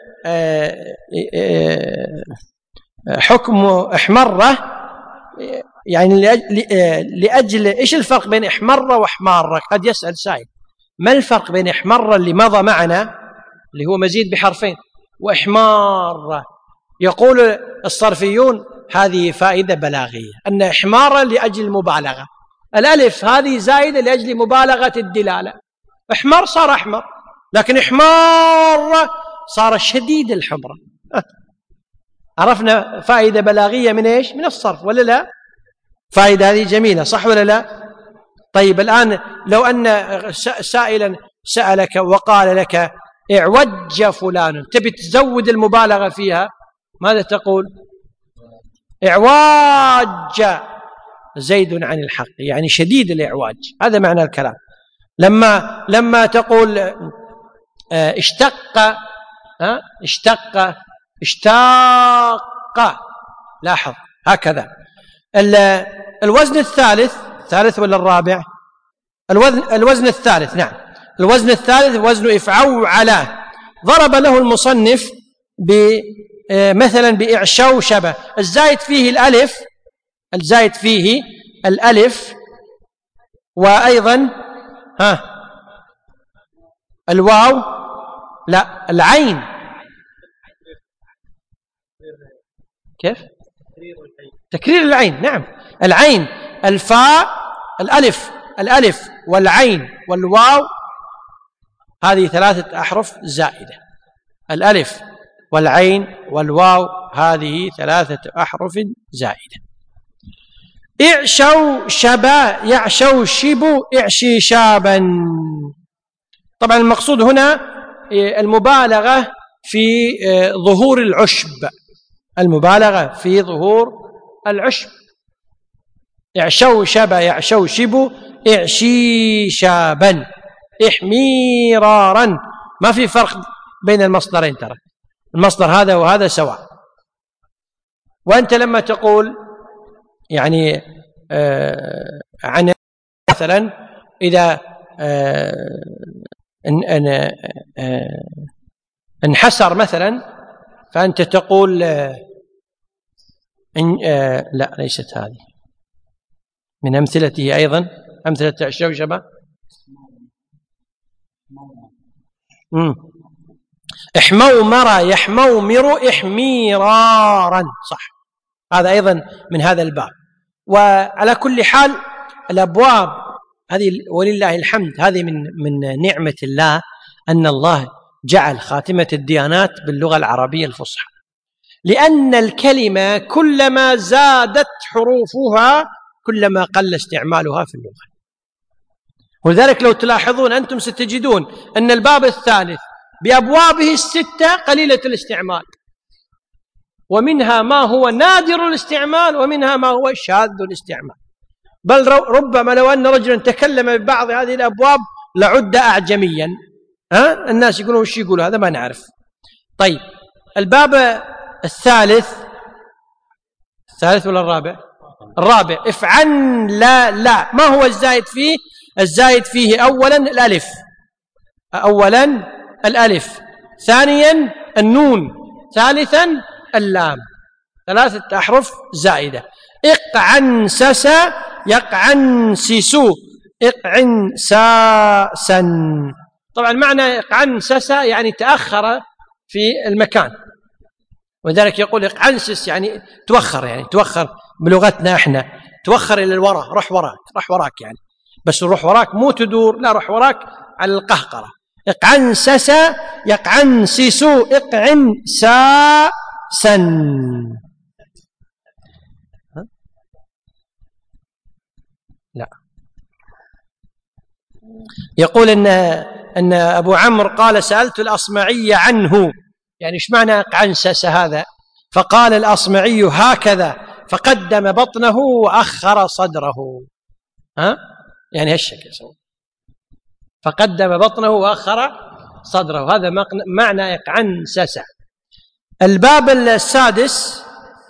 حكم إحمرة، يعني لأجل إيش الفرق بين إحمرة وإحمارة؟ قد يسأل سائل ما الفرق بين إحمرة اللي مضى معنا اللي هو مزيد بحرفين وإحمارة؟ يقول الصرفيون هذه فائدة بلاغية، أن إحمارة لأجل المبالغة، الألف هذه زائدة لأجل مبالغة الدلالة. إحمر صار أحمر، لكن إحمار صار شديد الحمرة. عرفنا فائدة بلاغية من إيش؟ من الصرف ولا لا؟ فائدة هذه جميلة، صح ولا لا؟ طيب الآن لو أن سائلا سألك وقال لك اعوج فلان، تبي تزود المبالغة فيها، ماذا تقول؟ اعواج زيد عن الحق، يعني شديد الإعواج، هذا معنى الكلام. لما لما تقول اشتق اشتق اشتاق، لاحظ هكذا. الوزن الثالث، ثالث ولا الرابع؟ الوزن الوزن الثالث، نعم الوزن الثالث وزن إفعوعل. ضرب له المصنف مثلا بإعشوشبة، الزايد فيه الألف، الزايد فيه الألف وأيضا ها الواو، لا العين. كيف؟ تكرير العين، نعم العين، الفاء، الألف الألف والعين والواو، هذه ثلاثة أحرف زائدة، الألف والعين والواو هذه ثلاثة أحرف زائدة. اعشوا شبا يعشوا شبوا اعشي شابا. طبعا المقصود هنا المبالغة في ظهور العشب، المبالغة في ظهور العشب. اعشوا شبا يعشوا شبوا اعشي شابا احميرارا. ما في فرق بين المصدرين، ترى المصدر هذا وهذا سواء. وأنت لما تقول يعني آه عن مثلا إذا آه ان آه انحسر مثلا، فأنت تقول آه إن آه لا ليست هذه من أمثلته أيضا، أمثلة الشوشبة. احمومر يحمومر احميرارا، صح، هذا أيضا من هذا الباب. وعلى كل حال الأبواب هذه ولله الحمد، هذه من من نعمة الله أن الله جعل خاتمة الديانات باللغة العربية الفصحى، لأن الكلمة كلما زادت حروفها كلما قل استعمالها في اللغة. ولذلك لو تلاحظون أنتم ستجدون أن الباب الثالث بأبوابه الستة قليلة الاستعمال، ومنها ما هو نادر الاستعمال ومنها ما هو شاذ الاستعمال. بل ربما لو أن رجلا تكلم ببعض هذه الأبواب لعد أعجميا. ها؟ الناس يقولون وش يقولوا هذا ما نعرف. طيب الباب الثالث، الثالث ولا الرابع؟ الرابع. افعن لا لا، ما هو الزائد فيه؟ الزائد فيه أولا الألف، أولا الألف، ثانيا النون، ثالثا اللام، ثلاثة أحرف زائدة. اقعنسس يقعنسسو اقعنساسا. طبعا معنى اقعنسس يعني تأخر في المكان، وذلك يقول اقعنسس يعني توخر، يعني توخر بلغتنا احنا، توخر إلى الوراء، روح وراك، روح وراك يعني، بس روح وراك مو تدور، لا روح وراك على القهقرة. اقعنسس يقعنسسو اقعنساسا. لا، يقول ان ان ابو عمرو قال سألت الأصمعي عنه، يعني ايش معنى اقعنسس هذا؟ فقال الأصمعي هكذا، فقدم بطنه وأخر صدره. ها؟ يعني هالشكل، فقدم بطنه وأخر صدره، هذا معنى اقعنسس. الباب السادس،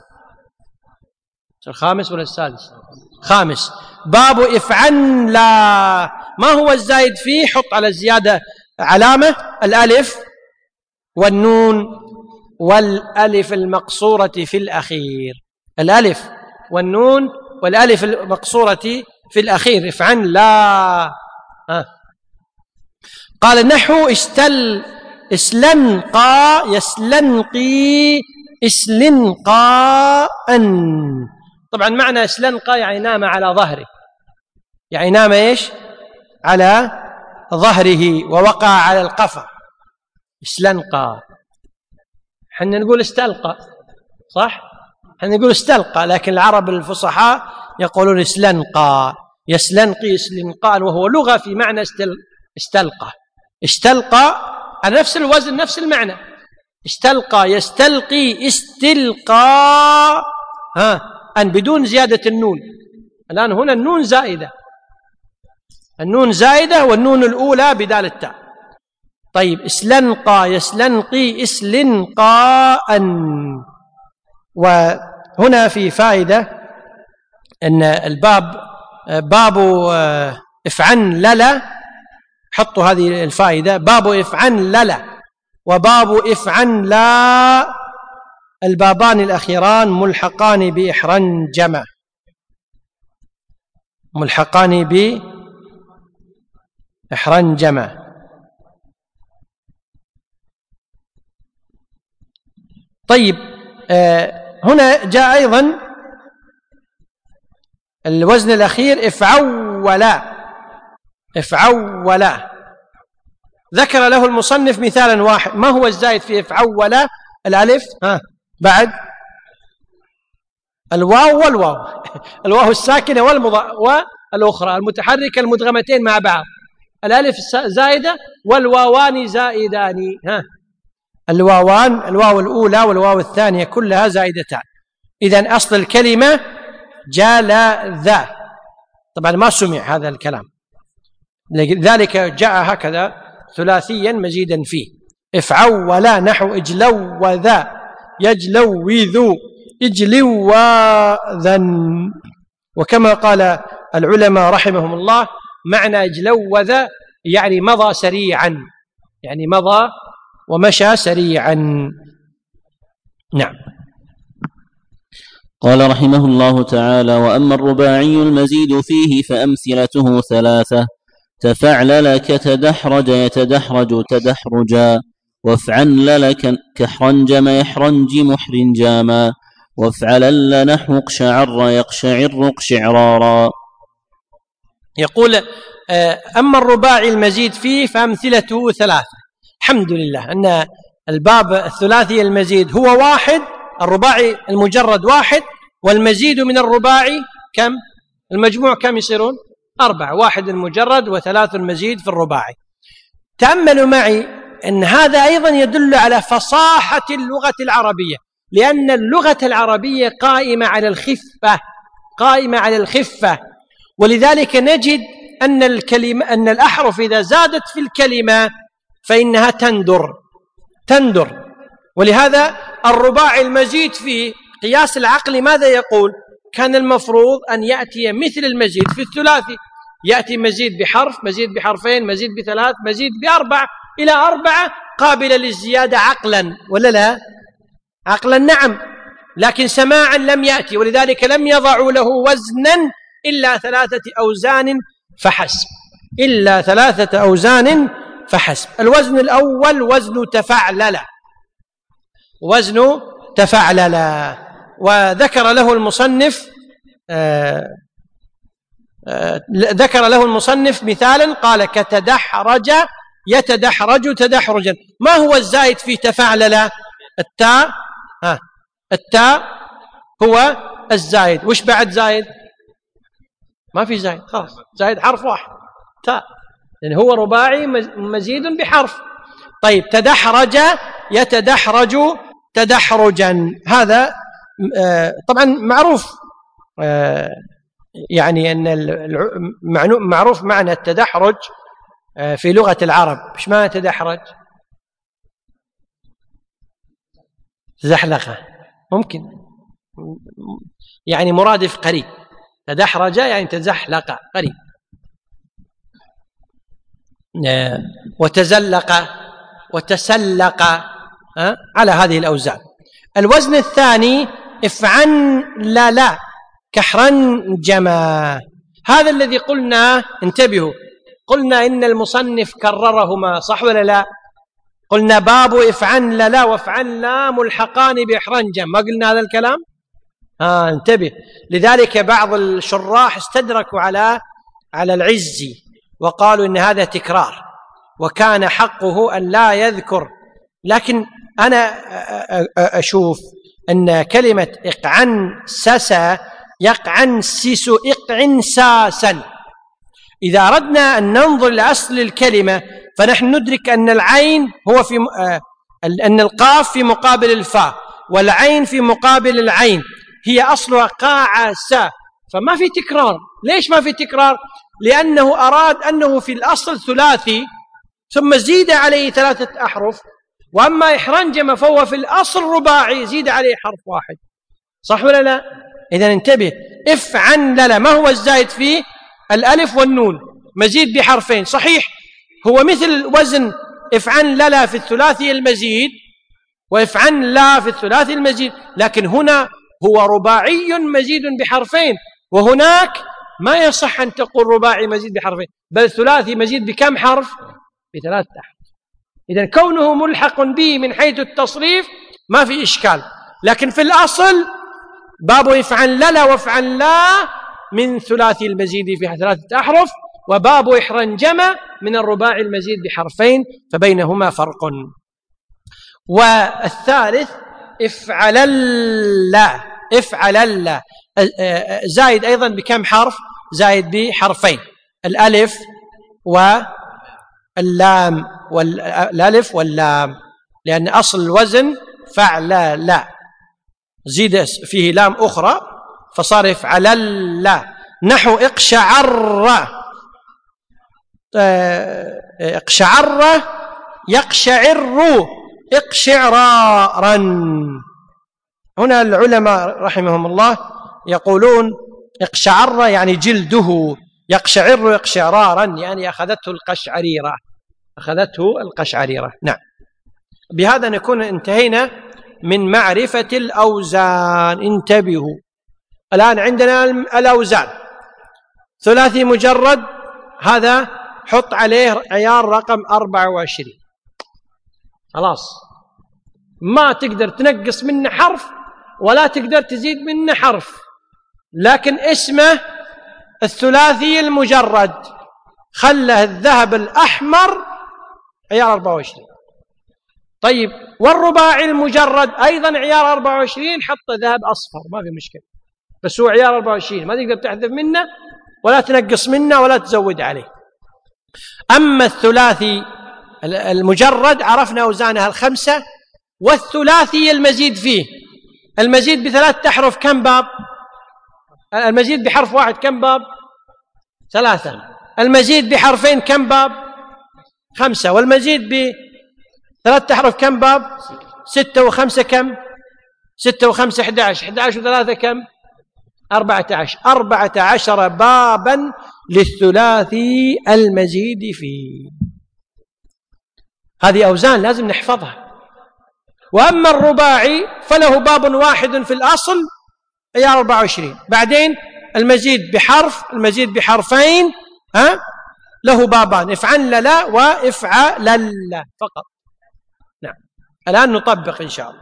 الخامس ولا السادس؟ خامس. باب افعن لا، ما هو الزايد فيه؟ حط على الزيادة علامة، الألف والنون والألف المقصورة في الأخير، الألف والنون والألف المقصورة في الأخير. افعن لا. آه. قال نحو استل اسلنقى يسلنقي اسلنقاء. طبعا معنى اسلنقى يعني نام على ظهره، يعني نام ايش؟ على ظهره ووقع على القفا. اسلنقى، حنا نقول استلقى، صح؟ حنا نقول استلقى، لكن العرب الفصحاء يقولون اسلنقى، يسلنقي اسلنقاء، وهو لغة في معنى استل... استلقى. استلقى على نفس الوزن، نفس المعنى. استلقى يستلقي استلقاء، ها أن بدون زيادة النون. الآن هنا النون زائدة، النون زائدة والنون الأولى بدال التاء. طيب اسلنقى يسلنقي اسلنقاء. وهنا في فائدة أن الباب باب افعن للا، حطوا هذه الفائدة، باب افعن للا وباب افعن لا، البابان الأخيران ملحقان بإحرنجمة، ملحقان بإحرنجمة. طيب آه هنا جاء أيضا الوزن الأخير افعولا، افعولا ذكر له المصنف مثالا واحد. ما هو الزائد في افعول؟ الألف، ها بعد الواو والواو الواو الساكنة والمضا والأخرى المتحركة المدغمتين مع بعض، الألف زائدة والواوان زائدان. ها الواوان، الواو الأولى والواو الثانية كلها زائدتان. إذن أصل الكلمة جلذ، طبعا ما سمع هذا الكلام، لذلك جاء هكذا ثلاثيا مزيدا فيه. افعولا نحو اجلوذا يجلوذ اجلوذا. وكما قال العلماء رحمهم الله معنى اجلوذ يعني مضى سريعا، يعني مضى ومشى سريعا. نعم. قال رحمه الله تعالى: وأما الرباعي المزيد فيه فأمثلته ثلاثة: تفعلل كتدحرج يتدحرج تدحرجا، وافعلل كحرنجم يحرنج محرنجاما، وافعلل نحو اقشعر يقشعر اقشعرارا. يقول أما الرباعي المزيد فيه فأمثلته ثلاثة. الحمد لله أن الباب الثلاثي المزيد هو واحد، الرباعي المجرد واحد، والمزيد من الرباعي كم؟ المجموع كم يصيرون؟ أربعة، واحد المجرد وثلاث المزيد في الرباعي. تأملوا معي أن هذا أيضا يدل على فصاحة اللغة العربية، لأن اللغة العربية قائمة على الخفة، قائمة على الخفة، ولذلك نجد أن الكلمة أن الأحرف إذا زادت في الكلمة فإنها تندر تندر ولهذا الرباعي المزيد فيه قياس العقل ماذا يقول؟ كان المفروض أن يأتي مثل المزيد في الثلاثي، يأتي مزيد بحرف، مزيد بحرفين، مزيد بثلاث، مزيد بأربع، إلى أربعة قابلة للزيادة عقلا، ولا لا؟ عقلا نعم، لكن سماعا لم يأتي، ولذلك لم يضعوا له وزنا إلا ثلاثة أوزان فحسب، إلا ثلاثة أوزان فحسب. الوزن الأول وزن تفعلل، وزن تفعلل. وذكر له المصنف آه آه ذكر له المصنف مثالا، قال كتدحرج يتدحرج تدحرجا. ما هو الزائد في تفعلل؟ التاء، ها التاء هو الزائد. وش بعد زائد؟ ما في زائد، خلاص زائد حرف واحد تاء، لأن هو رباعي مزيد بحرف. طيب تدحرج يتدحرج تدحرجا، هذا طبعا معروف، يعني أن معروف معنى التدحرج في لغة العرب. إيش معنى تدحرج؟ تزحلقة، ممكن يعني مرادف قريب. تدحرج يعني تزحلق قريب. وتزلق وتسلق على هذه الأوزان. الوزن الثاني افعنلل كحرنجما، هذا الذي قلنا، انتبهوا، قلنا إن المصنف كررهما، صح ولا لا؟ قلنا باب افعنلل وافعنلا ملحقان بإحرنجم، ما قلنا هذا الكلام؟ آه انتبه. لذلك بعض الشراح استدركوا على على العزي وقالوا إن هذا تكرار، وكان حقه أن لا يذكر. لكن أنا أشوف أن كلمة اقعن سسا يقعن سيسو اقعن ساسا، إذا أردنا أن ننظر لأصل الكلمة فنحن ندرك أن العين هو في أن القاف في مقابل الفاء، والعين في مقابل العين، هي أصلها قاعسة، فما في تكرار. ليش ما في تكرار؟ لأنه أراد أنه في الأصل ثلاثي ثم زيد عليه ثلاثة أحرف، وأما إحرنجم فهو في الأصل رباعي زيد عليه حرف واحد، صح ولا لا؟ إذن انتبه، افعنلل ما هو الزايد فيه؟ الألف والنون، مزيد بحرفين، صحيح هو مثل وزن افعنلل في الثلاثي المزيد وافعنلا في الثلاثي المزيد، لكن هنا هو رباعي مزيد بحرفين، وهناك ما يصح أن تقول رباعي مزيد بحرفين، بل ثلاثي مزيد بكم حرف؟ بثلاثة أحرف. إذن كونه ملحق به من حيث التصريف ما في إشكال، لكن في الأصل باب افعنلل وافعنلا من ثلاثي المزيد في ثلاثة أحرف، وباب إحرنجم من الرباعي المزيد بحرفين فبينهما فرق. والثالث افعلل، افعلل زايد أيضا بكم حرف؟ زايد بحرفين، الألف واللام، والألف واللام، لأن أصل الوزن فعلل، زيد فيه لام أخرى فصار افعلل. نحو اقشعر، اقشعر يقشعر اقشعرارا. هنا العلماء رحمهم الله يقولون اقشعر يعني جلده، يقشعر اقشعرارا يعني أخذته القشعريرة، أخذته القشعريرة. نعم. بهذا نكون انتهينا من معرفة الأوزان. انتبهوا، الآن عندنا الأوزان. ثلاثي مجرد هذا حط عليه عيار رقم أربعة وعشرين، خلاص ما تقدر تنقص منه حرف ولا تقدر تزيد منه حرف، لكن اسمه الثلاثي المجرد، خله الذهب الأحمر عيار أربعة وعشرين. طيب والرباعي المجرد أيضا عيار أربعة وعشرين، حط ذهب أصفر ما في مشكلة، بس هو عيار أربعة وعشرين ما تقدر تحذف منه ولا تنقص منه ولا تزود عليه. أما الثلاثي المجرد عرفنا أوزانها الخمسة. والثلاثي المزيد فيه، المزيد بثلاثة أحرف كم باب؟ المزيد بحرف واحد كم باب؟ ثلاثة. المزيد بحرفين كم باب؟ خمسة. والمزيد بثلاثة أحرف كم باب؟ ستة. وخمسة كم؟ ستة وخمسة أحد عشر. أحد عشر وثلاثة كم؟ أربعة عشر. أربعة عشر بابا للثلاثي المزيد فيه. هذه أوزان لازم نحفظها. وأما الرباعي فله باب واحد في الأصل عيار أربعة وعشرين، بعدين المزيد بحرف، المزيد بحرفين، ها له بابان، افعلل وافعلل فقط. نعم. الآن نطبق إن شاء الله.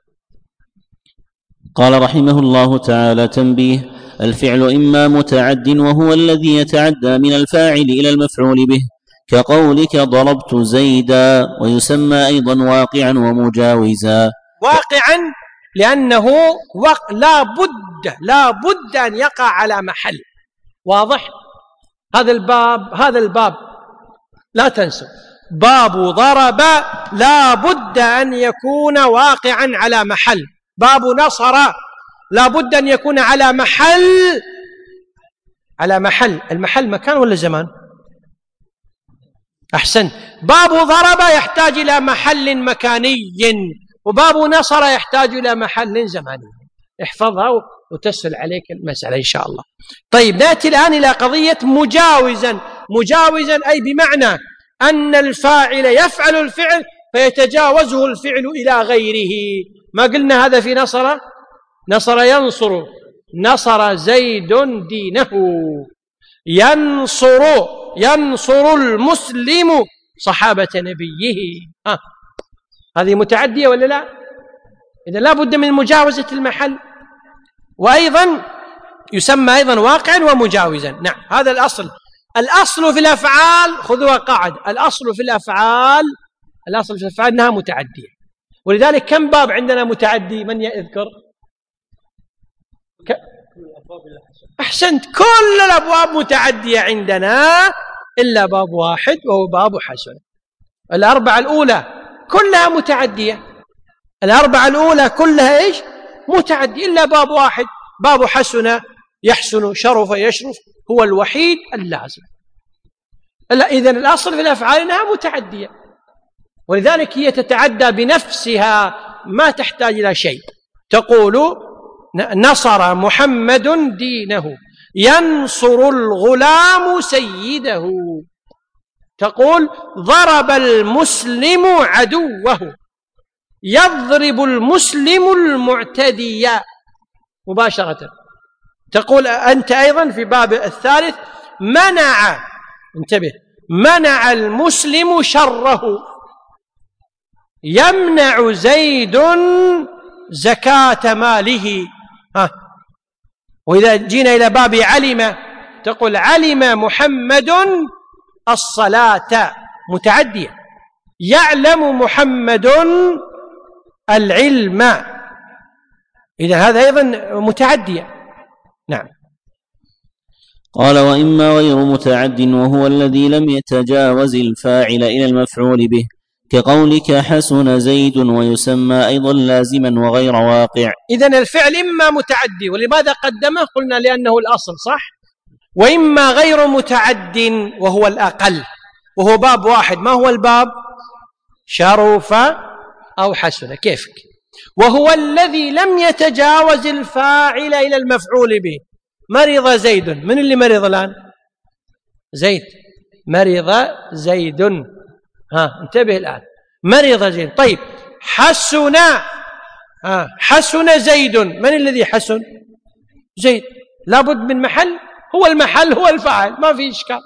قال رحمه الله تعالى: تنبيه: الفعل إما متعد وهو الذي يتعدى من الفاعل إلى المفعول به، كقولك ضربت زيدا، ويسمى أيضا واقعا ومجاوزا. واقعا لأنه وق... لا بد لا بد أن يقع على محل. واضح؟ هذا الباب هذا الباب لا تنسوا، باب ضرب لا بد أن يكون واقعا على محل. باب نصر لا بد أن يكون على محل، على محل. المحل مكان ولا زمان؟ أحسن. باب ضرب يحتاج إلى محل مكاني، وباب نصر يحتاج إلى محل زماني. احفظها وتسهل عليك المسألة إن شاء الله. طيب نأتي الآن إلى قضية مجاوزا. مجاوزا أي بمعنى أن الفاعل يفعل الفعل فيتجاوزه الفعل إلى غيره. ما قلنا هذا في نصر؟ نصر ينصر، نصر زيد دينه، ينصر ينصر المسلم صحابة نبيه. آه. هذه متعدية ولا لا؟ إذا لا بد من مجاوزة المحل. وأيضا يسمى أيضا واقعا ومجاوزا. نعم، هذا الأصل. الأصل في الأفعال، خذوها قاعدة، الأصل في الأفعال الأصل في الأفعال أنها متعدية. ولذلك كم باب عندنا متعدي؟ من يذكر؟ ك... أحسنت، كل الأبواب متعدية عندنا إلا باب واحد وهو باب حسن. الأربعة الأولى كلها متعدية، الأربعة الأولى كلها إيش؟ متعدية، إلا باب واحد، باب حسن يحسن، شرف يشرف، هو الوحيد اللازم. إذن الأصل في الأفعال أنها متعدية، ولذلك هي تتعدى بنفسها ما تحتاج إلى شيء. تقول نصر محمد دينه، ينصر الغلام سيده. تقول ضرب المسلم عدوه، يضرب المسلم المعتدي مباشرة. تقول أنت أيضا في باب الثالث منع، انتبه، منع المسلم شره، يمنع زيد زكاة ماله. ها. وإذا جينا إلى باب علم، تقول علم محمد الصلاة متعدية. يعلم محمد العلم، إذا هذا أيضا متعدية. نعم. قال وإما غير متعد وهو الذي لم يتجاوز الفاعل إلى المفعول به، كقولك حسن زيد، ويسمى أيضا لازما وغير واقع. إذن الفعل إما متعدي، ولماذا قدمه؟ قلنا لأنه الأصل، صح؟ وإما غير متعد وهو الأقل، وهو باب واحد. ما هو الباب؟ شرف أو حسن، كيفك. وهو الذي لم يتجاوز الفاعل إلى المفعول به. مرض زيد، من اللي مرض الآن؟ زيد. مرض زيد، ها انتبه الآن، مرض زيد. طيب حسن، ها حسن زيد، من الذي حسن؟ زيد. لابد من محل، هو المحل هو الفاعل، ما في إشكال.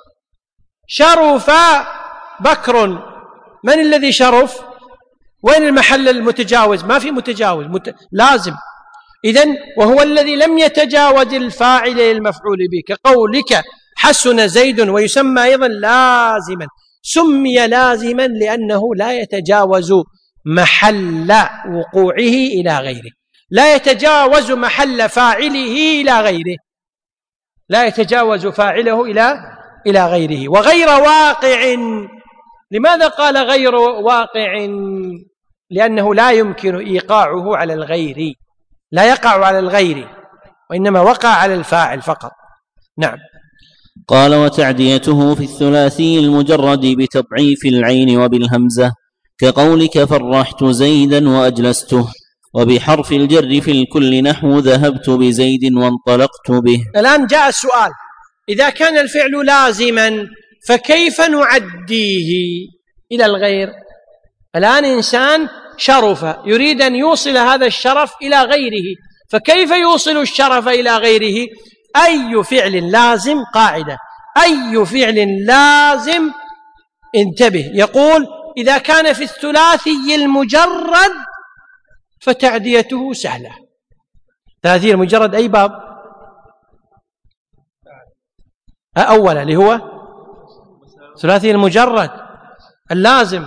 شرف بكر، من الذي شرف؟ وين المحل المتجاوز؟ ما في متجاوز، مت... لازم. إذن وهو الذي لم يتجاوز الفاعل المفعول به، كقولك حسن زيد، ويسمى أيضا لازما. سمي لازما لأنه لا يتجاوز محل وقوعه إلى غيره، لا يتجاوز محل فاعله إلى غيره، لا يتجاوز فاعله إلى إلى غيره. وغير واقع، لماذا قال غير واقع؟ لأنه لا يمكن إيقاعه على الغير، لا يقع على الغير، وإنما وقع على الفاعل فقط. نعم. قال وتعديته في الثلاثي المجرد بتضعيف العين وبالهمزة، كقولك فرحت زيدا وأجلسته، وبحرف الجر في الكل نحو ذهبت بزيد وانطلقت به. الآن جاء السؤال، إذا كان الفعل لازما فكيف نعديه إلى الغير؟ الآن إنسان شرف، يريد أن يوصل هذا الشرف إلى غيره، فكيف يوصل الشرف إلى غيره؟ أي فعل لازم، قاعدة، أي فعل لازم، انتبه، يقول إذا كان في الثلاثي المجرد فتعديته سهلة. ثلاثي المجرد أي باب؟ أولا اللي هو ثلاثي المجرد اللازم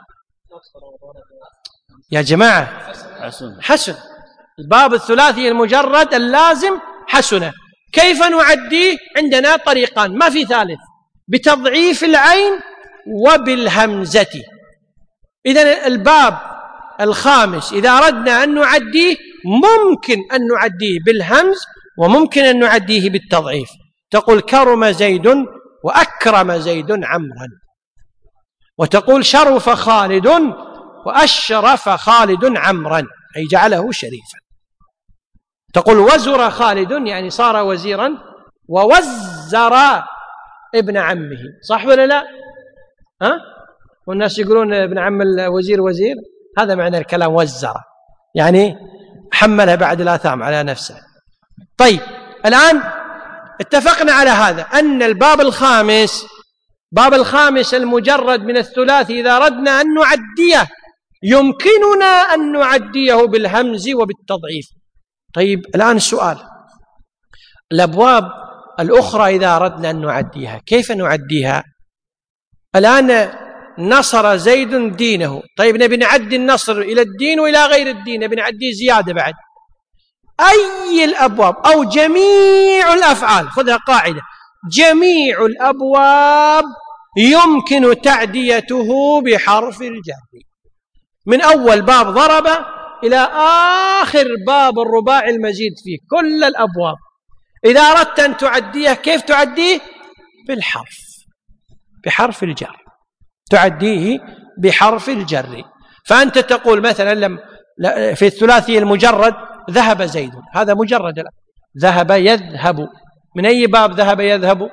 يا جماعة، حسن. الباب الثلاثي المجرد اللازم حسنة. كيف نعديه؟ عندنا طريقان، ما في ثالث، بتضعيف العين وبالهمزة. إذن الباب الخامس إذا أردنا أن نعديه ممكن أن نعديه بالهمز، وممكن أن نعديه بالتضعيف. تقول كرم زيد وأكرم زيد عمرا، وتقول شرف خالد وأشرف خالد عمرا، أي جعله شريفا. تقول وزر خالد، يعني صار وزيرا، ووزر ابن عمه، صح ولا لا؟ ها؟ والناس يقولون ابن عم الوزير وزير، هذا معنى الكلام وزر، يعني حملها بعد الآثام على نفسه. طيب الآن اتفقنا على هذا، أن الباب الخامس، باب الخامس المجرد من الثلاثي إذا أردنا أن نعديه يمكننا أن نعديه بالهمز وبالتضعيف. طيب الآن السؤال، الأبواب الأخرى إذا أردنا أن نعديها كيف نعديها؟ الآن نصر زيد دينه، طيب نبي نعدي النصر إلى الدين وإلى غير الدين، نبي نعديه زيادة بعد. أي الأبواب أو جميع الأفعال، خذها قاعدة، جميع الأبواب يمكن تعديته بحرف الجر، من أول باب ضرب إلى آخر باب الرباع المزيد فيه، كل الأبواب إذا أردت أن تعديه كيف تعديه؟ بالحرف، بحرف الجر، تعديه بحرف الجر. فأنت تقول مثلا لم في الثلاثي المجرد ذهب زيد، هذا مجرد، لا. ذهب يذهب، من أي باب ذهب يذهب؟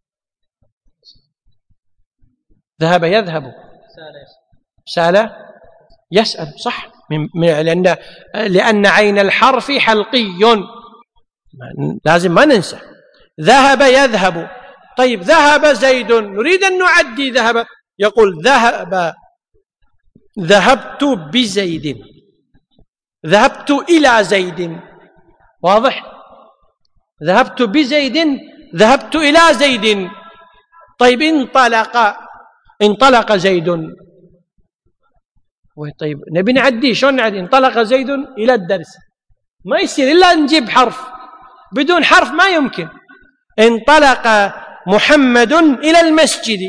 ذهب يذهب، سأل يسأل، صح، لأن لأن عين الحرف حلقي، لازم ما ننسى. ذهب يذهب، طيب ذهب زيد، نريد أن نعدي ذهب، يقول ذهب ذهبت بزيد، ذهبت إلى زيد، واضح؟ ذهبت بزيد، ذهبت إلى زيد، طيب انطلق، انطلق زيد، طيب نبي نعديه، شلون نعدي؟ انطلق زيد إلى الدرس، ما يصير إلا نجيب حرف، بدون حرف ما يمكن. انطلق محمد إلى المسجد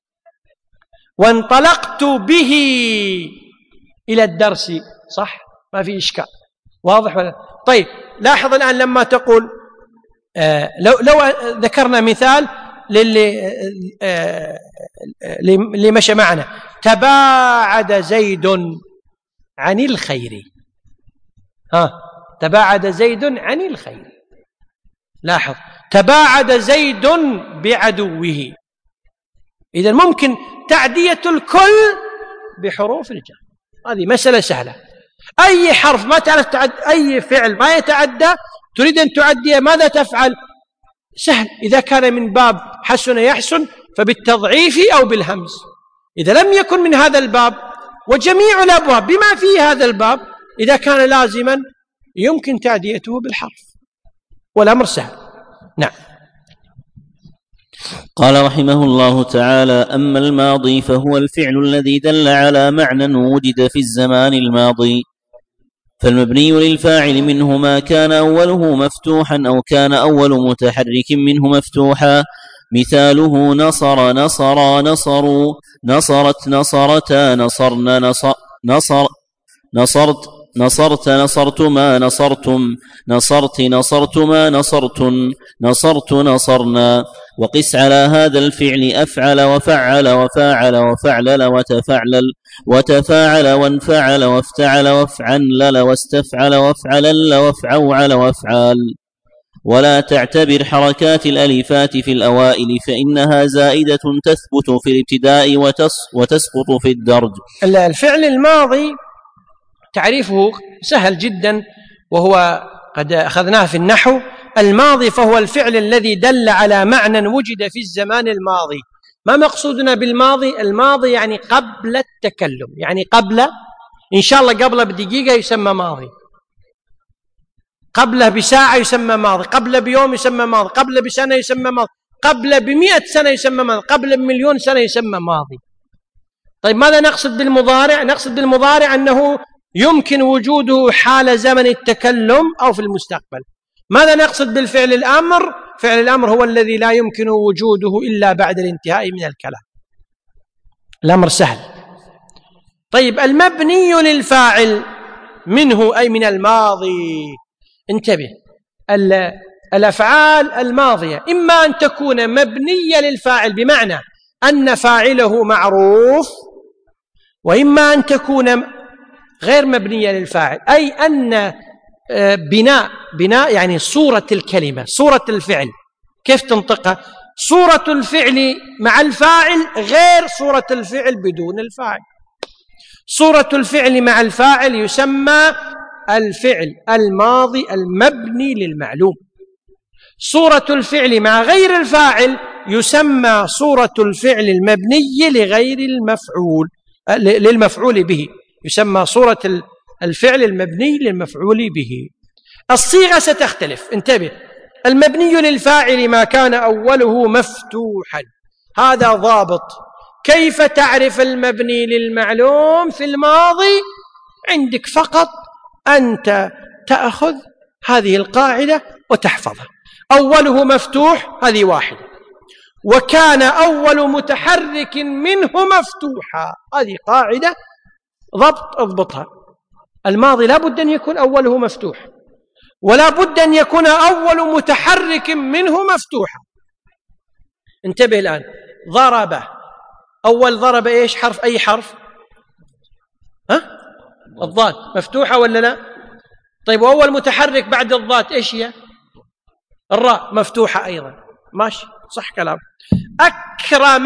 وانطلقت به إلى الدرس، صح؟ ما في إشكال، واضح ولا؟ طيب لاحظ الآن لما تقول آه لو لو ذكرنا مثال للي آه اللي مشى معنا، تباعد زيد عن الخير، ها تباعد زيد عن الخير، لاحظ تباعد زيد بعدوه، إذا ممكن تعدية الكل بحروف الجر، هذه مسألة سهلة. أي حرف ما تعرف تعد، أي فعل ما يتعدى تريد أن تعديه، ماذا تفعل؟ سهل، إذا كان من باب حسن يحسن فبالتضعيف أو بالهمز، إذا لم يكن من هذا الباب وجميع الأبواب بما فيه هذا الباب إذا كان لازما يمكن تعديته بالحرف، والأمر سهل. نعم. قال رحمه الله تعالى: أما الماضي فهو الفعل الذي دل على معنى وجد في الزمان الماضي، فالمبني للفاعل منه ما كان أوله مفتوحا أو كان أول متحرك منه مفتوحا. مثاله: نصر نصرا نصروا، نصرت نصرتا نصرن نصر نصر نصرت نصرت نصرتما نصرتم، نصرت نصرتما نصرتن، نصرت نصرنا. وقس على هذا الفعل أفعل وفعل وفاعل وفعلل وتفعلل وتفاعل وانفعل وافتعل وافعنلل واستفعل وافعلل وافعوعل وافعال. ولا تعتبر حركات الألفات في الأوائل فإنها زائدة تثبت في الابتداء وتسقط في الدرج. الفعل الماضي تعريفه سهل جدا، وهو قد أخذناه في النحو. الماضي فهو الفعل الذي دل على معنى وجد في الزمان الماضي. ما مقصودنا بالماضي؟ الماضي يعني قبل التكلم، يعني قبل، إن شاء الله قبل بدقيقة يسمى ماضي، قبله بساعة يسمى ماضي، قبل بيوم يسمى ماضي، قبل بسنة يسمى ماضي، قبل بمئة سنة يسمى ماضي، قبل بمليون سنة يسمى ماضي. طيب ماذا نقصد بالمضارع؟ نقصد بالمضارع أنه يمكن وجوده حال زمن التكلم أو في المستقبل. ماذا نقصد بالفعل الأمر؟ فعل الأمر هو الذي لا يمكن وجوده إلا بعد الانتهاء من الكلام. الأمر سهل. طيب المبني للفاعل منه أي من الماضي، انتبه، الأفعال الماضية إما أن تكون مبنية للفاعل بمعنى أن فاعله معروف، وإما أن تكون غير مبنية للفاعل، أي أن بناء بناء يعني صورة الكلمة، صورة الفعل كيف تنطقها، صورة الفعل مع الفاعل غير صورة الفعل بدون الفاعل. صورة الفعل مع الفاعل يسمى الفعل الماضي المبني للمعلوم، صورة الفعل مع غير الفاعل يسمى صورة الفعل المبني لغير المفعول للمفعول به، يسمى صورة الفعل المبني للمفعول به. الصيغة ستختلف، انتبه، المبني للفاعل ما كان أوله مفتوحا، هذا ضابط. كيف تعرف المبني للمعلوم في الماضي؟ عندك فقط أنت تأخذ هذه القاعدة وتحفظها. أوله مفتوح، هذه واحدة، وكان أول متحرك منه مفتوحا، هذه قاعدة ضبط اضبطها. الماضي لا بد أن يكون أوله مفتوح، ولا بد أن يكون أول متحرك منه مفتوحا. انتبه الآن، ضرب، أول ضرب إيش؟ حرف، أي حرف؟ ها؟ الضاد، مفتوحة ولا لا؟ طيب وأول متحرك بعد الضاد إيش هي؟ الراء، مفتوحة أيضا، ماشي، صح كلام. أكرم،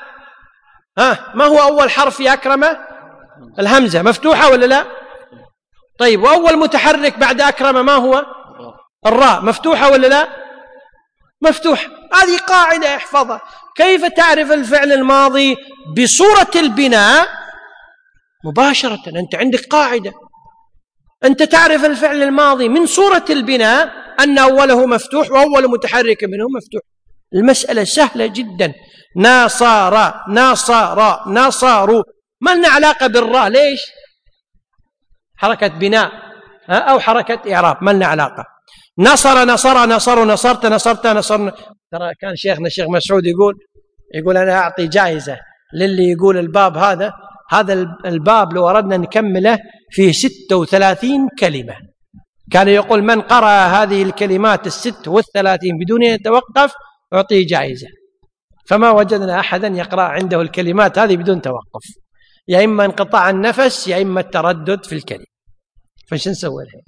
ها، ما هو أول حرف في أكرم؟ الهمزة، مفتوحة ولا لا؟ طيب وأول متحرك بعد أكرم ما هو؟ الراء، مفتوحة ولا لا؟ مفتوح. هذه قاعدة احفظها. كيف تعرف الفعل الماضي؟ بصورة البناء مباشرة، أنت عندك قاعدة، أنت تعرف الفعل الماضي من صورة البناء أن أوله مفتوح وأول متحرك منه مفتوح. المسألة سهلة جدا. ناصر ناصر ناصروا، ما لنا علاقة بالراء. ليش؟ حركة بناء أو حركة إعراب، ما لنا علاقة. نصر نصر نصروا نصرت نصرت نصرنا. ترى كان شيخنا الشيخ مسعود يقول يقول أنا أعطي جائزة للي يقول الباب هذا هذا الباب لو أردنا نكمله فيه ستة وثلاثين كلمة. كان يقول من قرأ هذه الكلمات الست والثلاثين بدون أن يتوقف أعطيه جائزة. فما وجدنا أحدا يقرأ عنده الكلمات هذه بدون توقف، يا إما انقطاع النفس يا إما التردد في الكلمة. فش نسوي الحين؟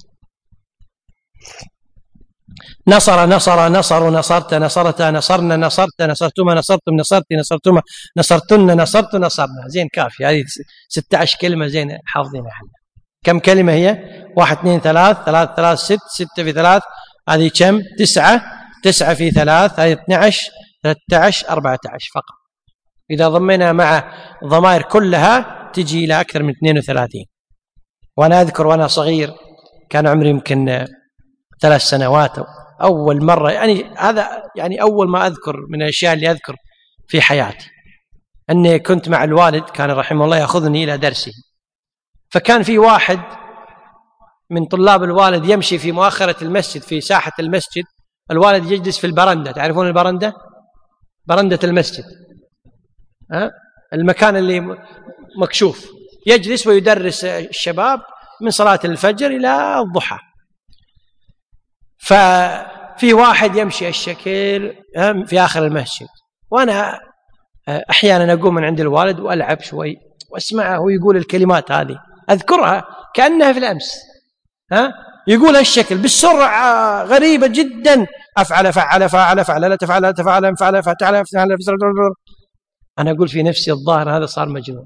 نصر نصر نصروا نصرت نصرت نصرنا نصرت نصرتما نصرتم نصرتي نصرتما نصرتن نصرت نصرنا. زين كافي، هذه ستة عشر كلمة زين حافظينها احنا. كم كلمة هي؟ واحد اثنين ثلاث ثلاث ثلاث ست ستة في ثلاث هذه كم؟ تسعة. تسعة في ثلاث هذه اثنى عشر ثلاثة عشر أربعة عشر فقط. إذا ضمنا مع ضمائر كلها تجي إلى أكثر من اثنين وثلاثين. وأنا أذكر وأنا صغير كان عمري يمكن ثلاث سنوات أول مرة، يعني هذا يعني أول ما أذكر من الأشياء اللي أذكر في حياتي أني كنت مع الوالد، كان رحمه الله يأخذني إلى درسه. فكان في واحد من طلاب الوالد يمشي في مؤخرة المسجد في ساحة المسجد، الوالد يجلس في البرندة. تعرفون البرندة؟ برندة المسجد، ها؟ المكان اللي مكشوف، يجلس ويدرس الشباب من صلاة الفجر إلى الضحى. ففي واحد يمشي الشكل في آخر المسجد، وأنا أحيانا أقوم من عند الوالد وألعب شوي وأسمعه ويقول الكلمات هذه، أذكرها كأنها في الأمس. ها؟ يقول هالشكل بسرعة غريبة جدا، أفعل فعل فعل فعل تفعل تفعل فعل فتعل فعل. أنا أقول في نفسي الظاهر هذا صار مجنون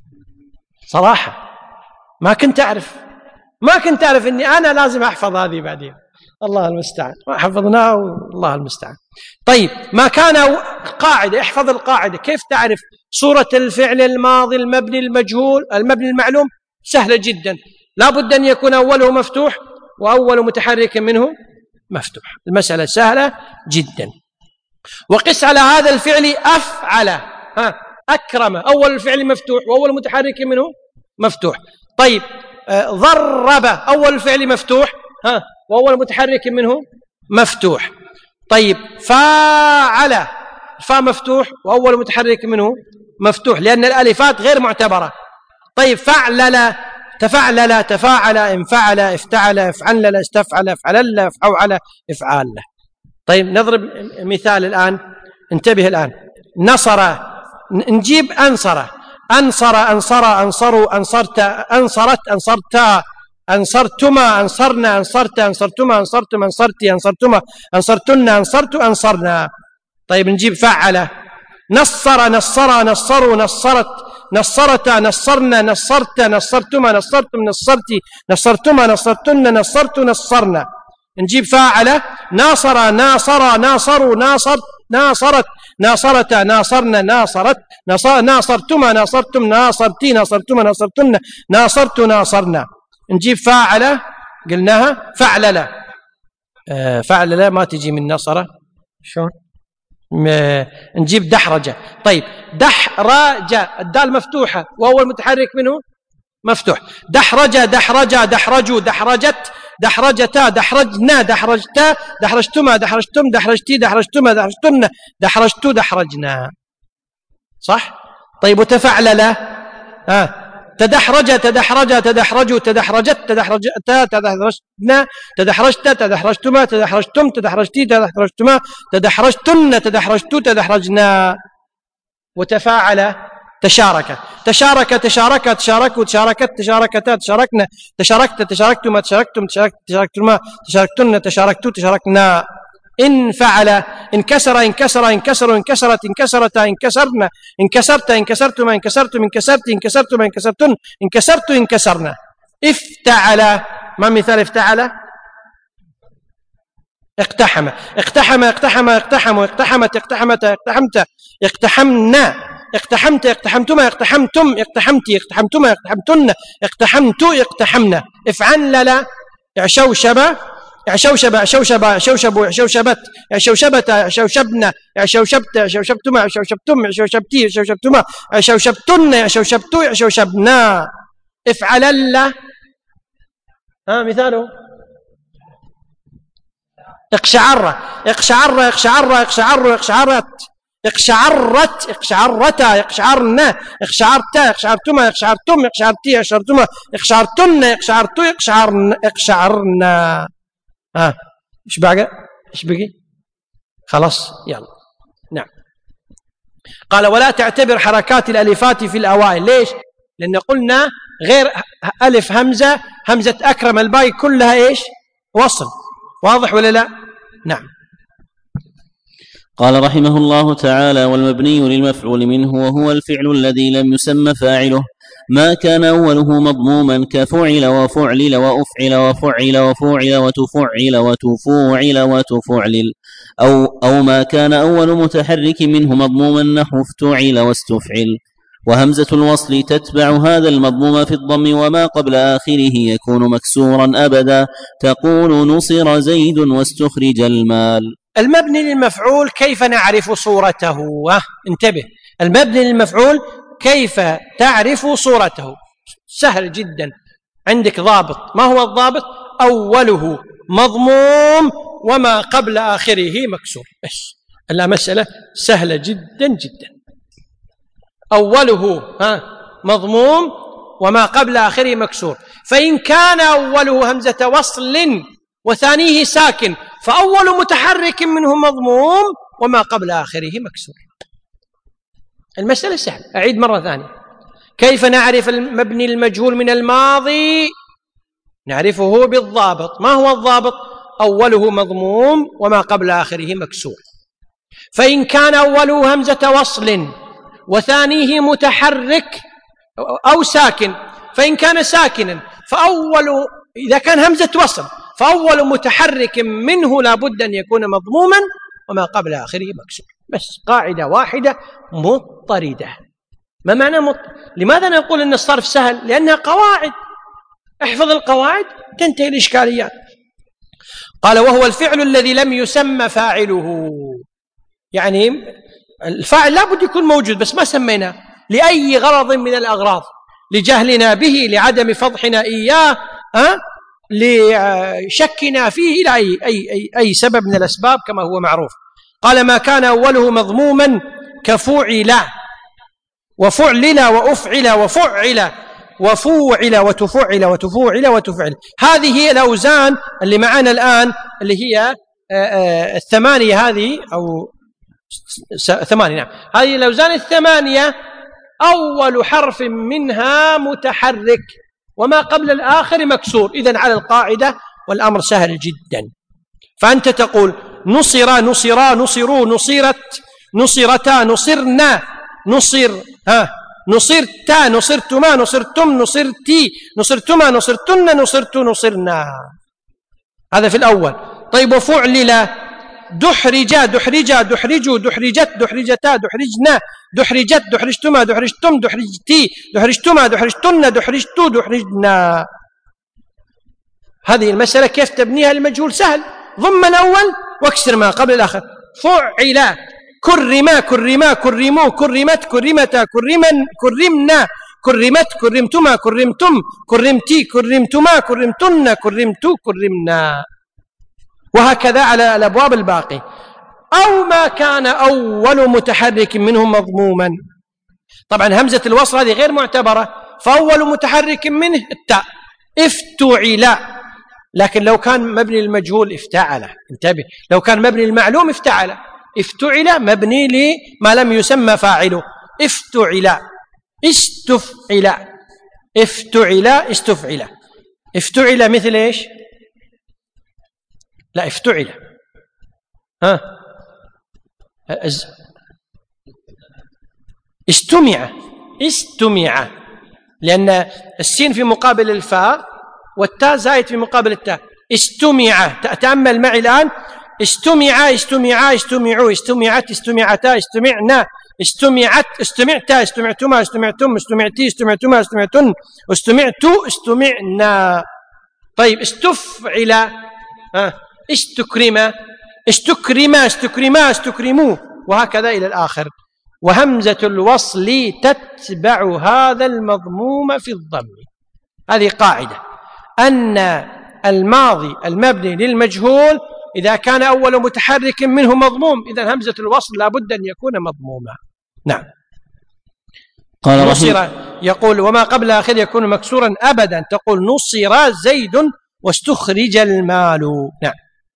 صراحة. ما كنت أعرف ما كنت أعرف أني أنا لازم أحفظ هذه بعدين. الله المستعان، ما حفظناه والله المستعان. طيب، ما كان قاعدة، احفظ القاعدة. كيف تعرف صورة الفعل الماضي المبني المجهول المبني المعلوم؟ سهلة جدا، لا بد أن يكون أوله مفتوح وأول متحرك منه مفتوح. المسألة سهلة جدا. وقس على هذا الفعل أفعل. ها، أكرم أول الفعل مفتوح وأول متحرك منه مفتوح. طيب، آه ضرب أول الفعل مفتوح، ها، وأول متحرك منه مفتوح. طيب، فاعل الفاء مفتوح وأول متحرك منه مفتوح لأن الألفات غير معتبرة. طيب، فعلل تفعلل تفاعل انفعل افتعل افعلل استفعل افعلل افعول افعال. طيب، نضرب مثال الآن، انتبه الآن. نصر، نجيب أنصر أنصر أنصر أنصروا أنصرت أنصرت أنصرتا أنصرتما أنصرنا أنصرت أنصرتما أنصرتم أنصرتي أنصرتما أنصرتن أنصرت أنصرنا. طيب، نجيب فعل. نصر نصر نصروا نصرت نصرتا نصرنا نصرت نصرتما نصرتم نصرتي نصرتما نصرتن نصرت نصرنا. نجيب فاعل. ناصر ناصر ناصروا ناصرت ناصرت ناصرتا ناصرنا ناصرت ناصرتما ناصرتم ناصرتي ناصرتما ناصرتن ناصرت ناصرنا. نجيب فاعل، قلناها فعلل. آه فعلل ما تجي من نصرة، شلون؟ نجيب دحرجة. طيب، دحرج الدال مفتوحة وأول متحرك منه مفتوح. دحرج دحرج دحرجوا دحرجت دحرجتا دحرجنا دحرجتا دحرجتما دحرجتم دحرجتي دحرجتما دحرجتن دحرجتو دحرجنا. صح؟ طيب، وتفعلل. ها، تدحرج تدحرج تدحرجوا تدحرجت تدحرجتا تدحرجنا تدحرجت تدحرجتما تدحرجتم تدحرجتي تدحرجتما تدحرجتن تدحرجتو تدحرجنا. وتفاعل تشارك تشارك تشارك تشاركوا تشاركت تشاركتا تشاركنا تشاركت تشاركتما تشاركتم تشاركتما تشاركتن تشاركتو تشاركنا. انفعل انكسر انكسر انكسروا انكسرت انكسرتا انكسرنا انكسرت انكسرتما انكسرتم انكسرت انكسرتما انكسرتن انكسرت انكسرنا. افتعل، ما مثال افتعل؟ اقتحم اقتحم اقتحم اقتحموا اقتحمت اقتحمت اقتحمت اقتحمنا اقتحمت اقتحمتما اقتحمتم اقتحمتي اقتحمتما اقتحمتن اقتحمتو اقتحمنا. افعلل اعشوشب شوشب شوشب شوشب شوشبت شوشبت شوشبنا شوشبت شوشبتما شوشبتم شوشبتي شوشبتما شوشبتن شوشبتو شوشبنا. افعل الله ها مثاله اقشعر اقشعر اقشعر اقشعر اقشعرت اقشعرت اقشعرتا اقشعرنا اقشعرتا اقشعرتما اقشعرتم اقشعرتي اقشعرتما اقشعرتن اقشعرتو اقشعرن اقشعرنا. ها ايش بقى ايش بقي خلاص يلا. نعم. قال ولا تعتبر حركات الالفات في الاوائل. ليش؟ لان قلنا غير الف همزه همزه اكرم الباقي كلها ايش؟ وصل. واضح ولا لا؟ نعم. قال رحمه الله تعالى والمبني للمفعول منه وهو الفعل الذي لم يسمى فاعله ما كان أوله مضموما كفعل وفعلل وأفعل وفعل وفوعل وتفعل وتفوعل وتفعلل أو, أو ما كان أول متحرك منه مضموما نحو افتعل واستفعل. وهمزة الوصل تتبع هذا المضموم في الضم وما قبل آخره يكون مكسورا أبدا تقول نصر زيد واستخرج المال. المبني للمفعول كيف نعرف صورته؟ انتبه، المبني للمفعول كيف تعرف صورته؟ سهل جدا، عندك ضابط. ما هو الضابط؟ أوله مضموم وما قبل آخره مكسور. بس لا، مسألة سهلة جدا جدا. أوله ها مضموم وما قبل آخره مكسور، فإن كان أوله همزة وصل وثانيه ساكن فأول متحرك منه مضموم وما قبل آخره مكسور. المسألة سهلة. أعيد مرة ثانية. كيف نعرف المبني المجهول من الماضي؟ نعرفه بالضابط. ما هو الضابط؟ أوله مضموم وما قبل آخره مكسور. فإن كان أوله همزة وصل وثانيه متحرك أو ساكن، فإن كان ساكنا فأول، إذا كان همزة وصل فأول متحرك منه لا بد أن يكون مضموما وما قبل آخره مكسور. بس قاعدة واحدة مضطردة. ما معنى مط... لماذا نقول أن الصرف سهل؟ لأنها قواعد. احفظ القواعد تنتهي الإشكاليات. قال وهو الفعل الذي لم يسمى فاعله، يعني الفاعل لا بد يكون موجود بس ما سميناه لأي غرض من الأغراض، لجهلنا به، لعدم فضحنا إياه، أه؟ لشكنا فيه، إلى أي, أي, أي, أي سبب من الأسباب كما هو معروف. قال ما كان أوله مضموما كفعل وفعلل وأفعل وفعل وفوعل وتفعل وتفوعل وتفعل. هذه هي الأوزان اللي معنا الآن، اللي هي الثمانية هذه، أو ثمانية، نعم، هذه الأوزان الثمانية أول حرف منها متحرك وما قبل الآخر مكسور. إذن على القاعدة والأمر سهل جدا. فأنت تقول نصر نصرا نصروا نصرت نصرتا نصرنا نصر ها نصرتا نصرتما نصرتم نصرتي نصرتما نصرتن نصرت نصرنا. هذا في الأول. طيب وفعلل دحرجا دحرجا دحرجوا دحرجت دحرجتا دحرجنا دحرجت دحرجتما دحرجتم دحرجتي دحرجتما دحرجتن دحرجتو دحرجنا. هذه المسألة كيف تبنيها المجهول؟ سهل. ضم الأول واكسر ما قبل الآخر. فعلا كرما كرما كرموا كرمت كرمتا كرمن كرمنا كرمت كرمتما كرمتم كرمتي كرمتما كرمتن كرمتو كرمنا، وهكذا على الأبواب الباقي. أو ما كان أول متحرك منه مضموما. طبعا همزة الوصل هذه غير معتبرة، فأول متحرك منه التاء افتعل. لكن لو كان مبني المجهول افتعل، انتبه، لو كان مبني المعلوم افتعل. افتعل مبني لما لم يسمى فاعله. افتعل استفعل افتعل استفعل افتعل مثل ايش؟ لا افتعل ها استمع استمع، لأن السين في مقابل الفاء والتاء زائد في مقابل التاء. استمع، تأمل معي الآن. استمع استمع استمعوا استمعت استمعتا استمعنا استمعت استمعتا استمعتما استمعتم استمعتي استمعتما استمعتن استمعتوا استمعنا. طيب استفعل ها استكرم استكرم استكرما استكرموا وهكذا إلى الآخر. وهمزة الوصل تتبع هذا المضموم في الضم. هذه قاعدة أن الماضي المبني للمجهول إذا كان أول متحرك منه مضموم إذن همزة الوصل لا بد أن يكون مضموما. نعم. قال نصر يقول وما قبل آخر يكون مكسورا أبدا، تقول نصر زيد واستخرج المال. نعم.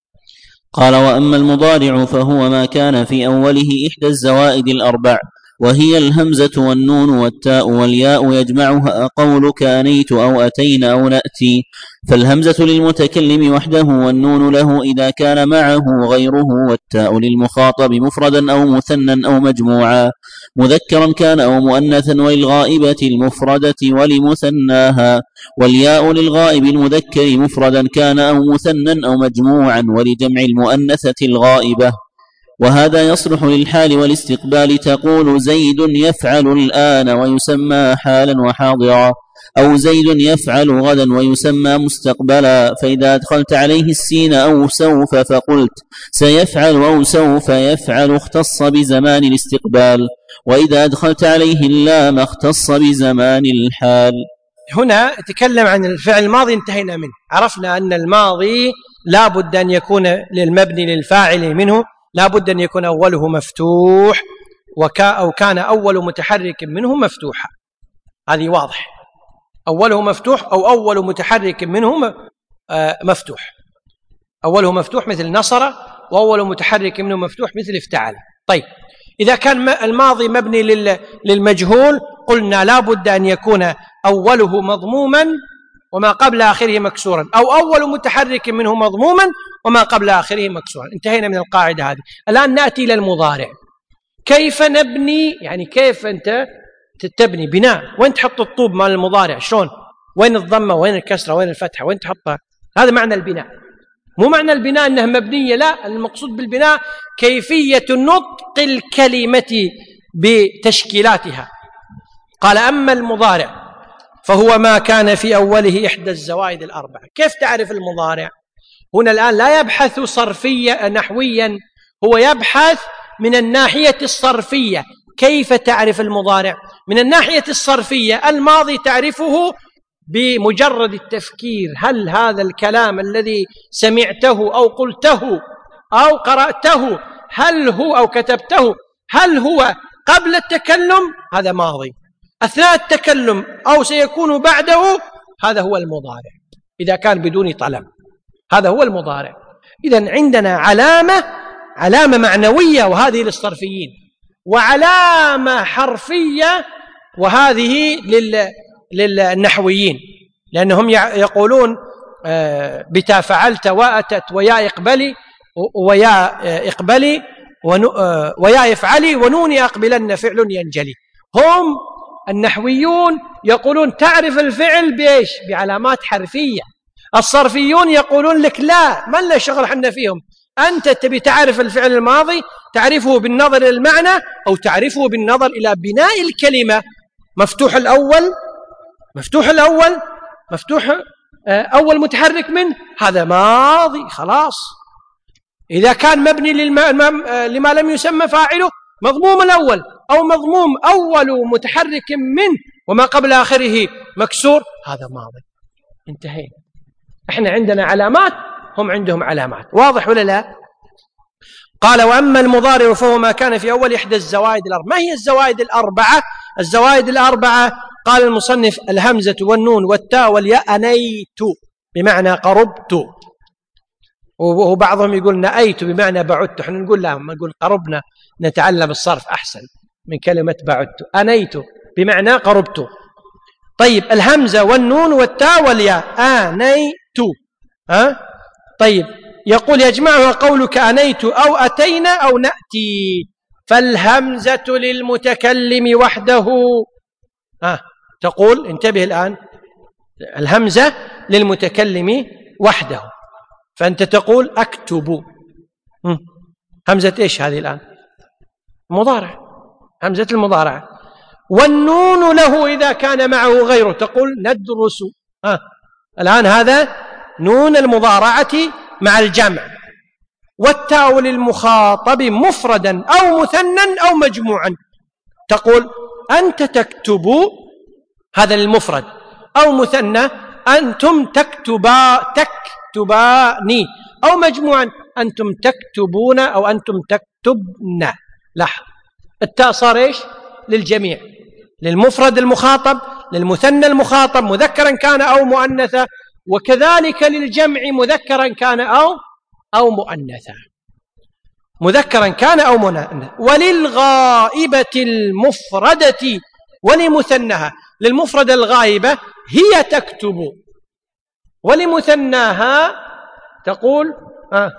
قال وأما المضارع فهو ما كان في أوله إحدى الزوائد الأربع، وهي الهمزة والنون والتاء والياء يجمعها قولك أنيت أو أتينا أو نأتي. فالهمزة للمتكلم وحده، والنون له إذا كان معه غيره، والتاء للمخاطب مفردا أو مثنى أو مجموعا، مذكرا كان أو مؤنثا، وللغائبة المفردة ولمثناها، والياء للغائب المذكر مفردا كان أو مثنى أو مجموعا، ولجمع المؤنثة الغائبة. وهذا يصلح للحال والاستقبال، تقول زيد يفعل الآن ويسمى حالا وحاضرا، أو زيد يفعل غدا ويسمى مستقبلا. فإذا أدخلت عليه السين أو سوف فقلت سيفعل أو سوف يفعل اختص بزمان الاستقبال، وإذا أدخلت عليه اللام اختص بزمان الحال. هنا تكلم عن الفعل الماضي انتهينا منه، عرفنا أن الماضي لا بد أن يكون للمبني للفاعل منه لا بد أن يكون أوله مفتوح وكا أو كان أول متحرك منه مفتوحا. هذه واضح، أوله مفتوح أو أول متحرك منه مفتوح. أوله مفتوح مثل نصر، وأول متحرك منه مفتوح مثل افتعل. طيب إذا كان الماضي مبني للمجهول قلنا لا بد أن يكون أوله مضموما وما قبل آخره مكسورا، أو أول متحرك منه مضموما وما قبل آخره مكسورا. انتهينا من القاعدة هذه. الآن نأتي إلى المضارع. كيف نبني؟ يعني كيف أنت تبني بناء؟ وين تحط الطوب مال المضارع؟ شلون؟ وين الضمة وين الكسرة وين الفتحة وين تحطها؟ هذا معنى البناء. مو معنى البناء أنها مبنية، لا، المقصود بالبناء كيفية نطق الكلمة بتشكيلاتها. قال أما المضارع فهو ما كان في أوله إحدى الزوائد الأربع. كيف تعرف المضارع؟ هنا الآن لا يبحث صرفيا نحويا، هو يبحث من الناحية الصرفية. كيف تعرف المضارع؟ من الناحية الصرفية الماضي تعرفه بمجرد التفكير، هل هذا الكلام الذي سمعته أو قلته أو قرأته هل هو أو كتبته هل هو قبل التكلم؟ هذا ماضي. أثناء التكلم أو سيكون بعده؟ هذا هو المضارع إذا كان بدون طلب، هذا هو المضارع. إذن عندنا علامة علامة معنوية وهذه للصرفيين، وعلامة حرفية وهذه لل للنحويين، لأنهم يقولون بتا فعلت وأتت ويا إقبلي ويا إقبلي ويا يفعلي ونوني أقبلن فعل ينجلي. هم النحويون يقولون تعرف الفعل بإيش؟ بعلامات حرفية. الصرفيون يقولون لك لا، ما لنا شغل حنا فيهم، أنت تبي تعرف الفعل الماضي تعرفه بالنظر إلى المعنى أو تعرفه بالنظر إلى بناء الكلمة. مفتوح الأول مفتوح الأول مفتوح أول متحرك منه، هذا ماضي خلاص. إذا كان مبني لما لم يسمى فاعله مضموم الأول أو مضموم أول متحرك منه وما قبل آخره مكسور، هذا ماضي. انتهينا. احنا عندنا علامات، هم عندهم علامات. واضح ولا لا؟ قال وأما المضارع فهو ما كان في أول إحدى الزوائد الأربعة. ما هي الزوائد الأربعة؟ الزوائد الأربعة قال المصنف الهمزة والنون والتاء والياء. أنيت بمعنى قربت، وبعضهم يقول نأيت بمعنى بعدت. احنا نقول لا، ما نقول قربنا، نتعلم الصرف أحسن من كلمة بعدت. أنيت بمعنى قربت. طيب الهمزة والنون والتاء والياء آنيت. ها؟ طيب يقول يجمعها قولك أنيت أو أتينا أو نأتي. فالهمزة للمتكلم وحده. ها؟ تقول انتبه الآن، الهمزة للمتكلم وحده، فأنت تقول أكتب. همزة إيش هذه الآن؟ مضارع، همزة المضارع. والنون له إذا كان معه غيره، تقول ندرس. ها؟ الآن هذا نون المضارعة مع الجمع، والتاء للمخاطب مفردا أو مثنى أو مجموعا. تقول أنت تكتب، هذا للمفرد، أو مثنى أنتم تكتبا تكتباني، أو مجموعا أنتم تكتبون أو أنتم تكتبن. لاحظ التاء صار إيش؟ للجميع، للمفرد المخاطب، للمثنى المخاطب مذكرا كان أو مؤنثا، وكذلك للجمع مذكرا كان أو أو مؤنثا، مذكرا كان أو مؤنثا. وللغائبة المفردة ولمثناها، للمفردة الغائبة هي تكتب، ولمثناها تقول آه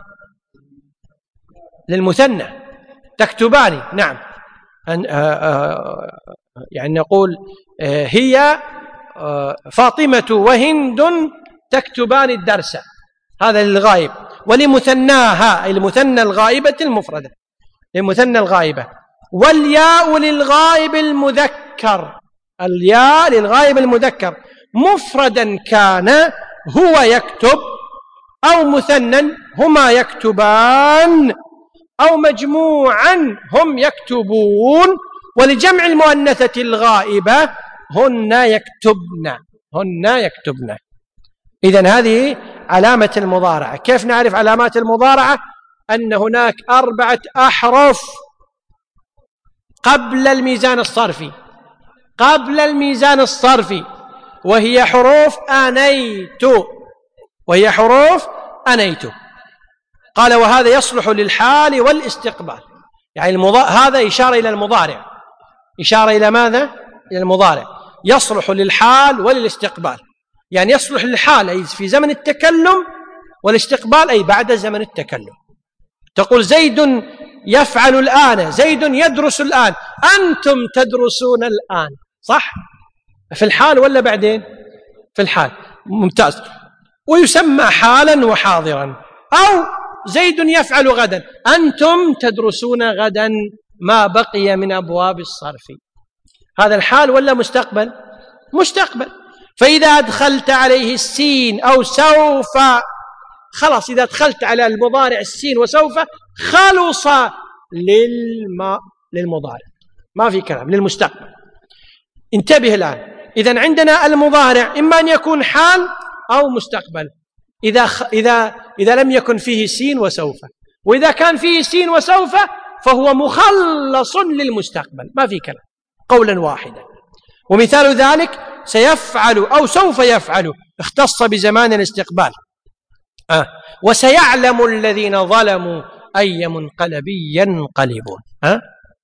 للمثنى تكتبان. نعم، آه آه يعني نقول آه هي آه فاطمة وهند تكتبان الدرس، هذا للغائب. ولمثناها أي المثنى الغائبة المفردة، للمثنى الغائبة. والياء للغائب المذكر، الياء للغائب المذكر مفردا كان هو يكتب، أو مثنى هما يكتبان، أو مجموعا هم يكتبون. ولجمع المؤنثة الغائبة هن يكتبن، هن يكتبن. إذن هذه علامة المضارعة. كيف نعرف علامات المضارعة؟ أن هناك أربعة أحرف قبل الميزان الصرفي، قبل الميزان الصرفي، وهي حروف أنيت، وهي حروف أنيت. قال وهذا يصلح للحال والاستقبال، يعني المضا... هذا إشارة إلى المضارع، إشارة إلى ماذا؟ إلى المضارع. يصلح للحال وللاستقبال، يعني يصلح للحال أي في زمن التكلم، والاستقبال أي بعد زمن التكلم. تقول زيد يفعل الآن، زيد يدرس الآن، أنتم تدرسون الآن، صح؟ في الحال ولا بعدين؟ في الحال. ممتاز. ويسمى حالا وحاضرا. أو زيد يفعل غدا، أنتم تدرسون غدا ما بقي من أبواب الصرف. هذا الحال ولا مستقبل؟ مستقبل. فإذا أدخلت عليه السين أو سوف، خلاص إذا أدخلت على المضارع السين وسوف خلص للم... للمضارع، ما في كلام، للمستقبل. انتبه الآن. إذن عندنا المضارع إما أن يكون حال أو مستقبل، إذا, خ... إذا... إذا لم يكن فيه سين وسوف. وإذا كان فيه سين وسوف فهو مخلص للمستقبل، ما في كلام، قولا واحدا. ومثال ذلك سيفعل أو سوف يفعل، اختص بزمان الاستقبال. آه. وسيعلم الذين ظلموا أي منقلب ينقلبون. آه.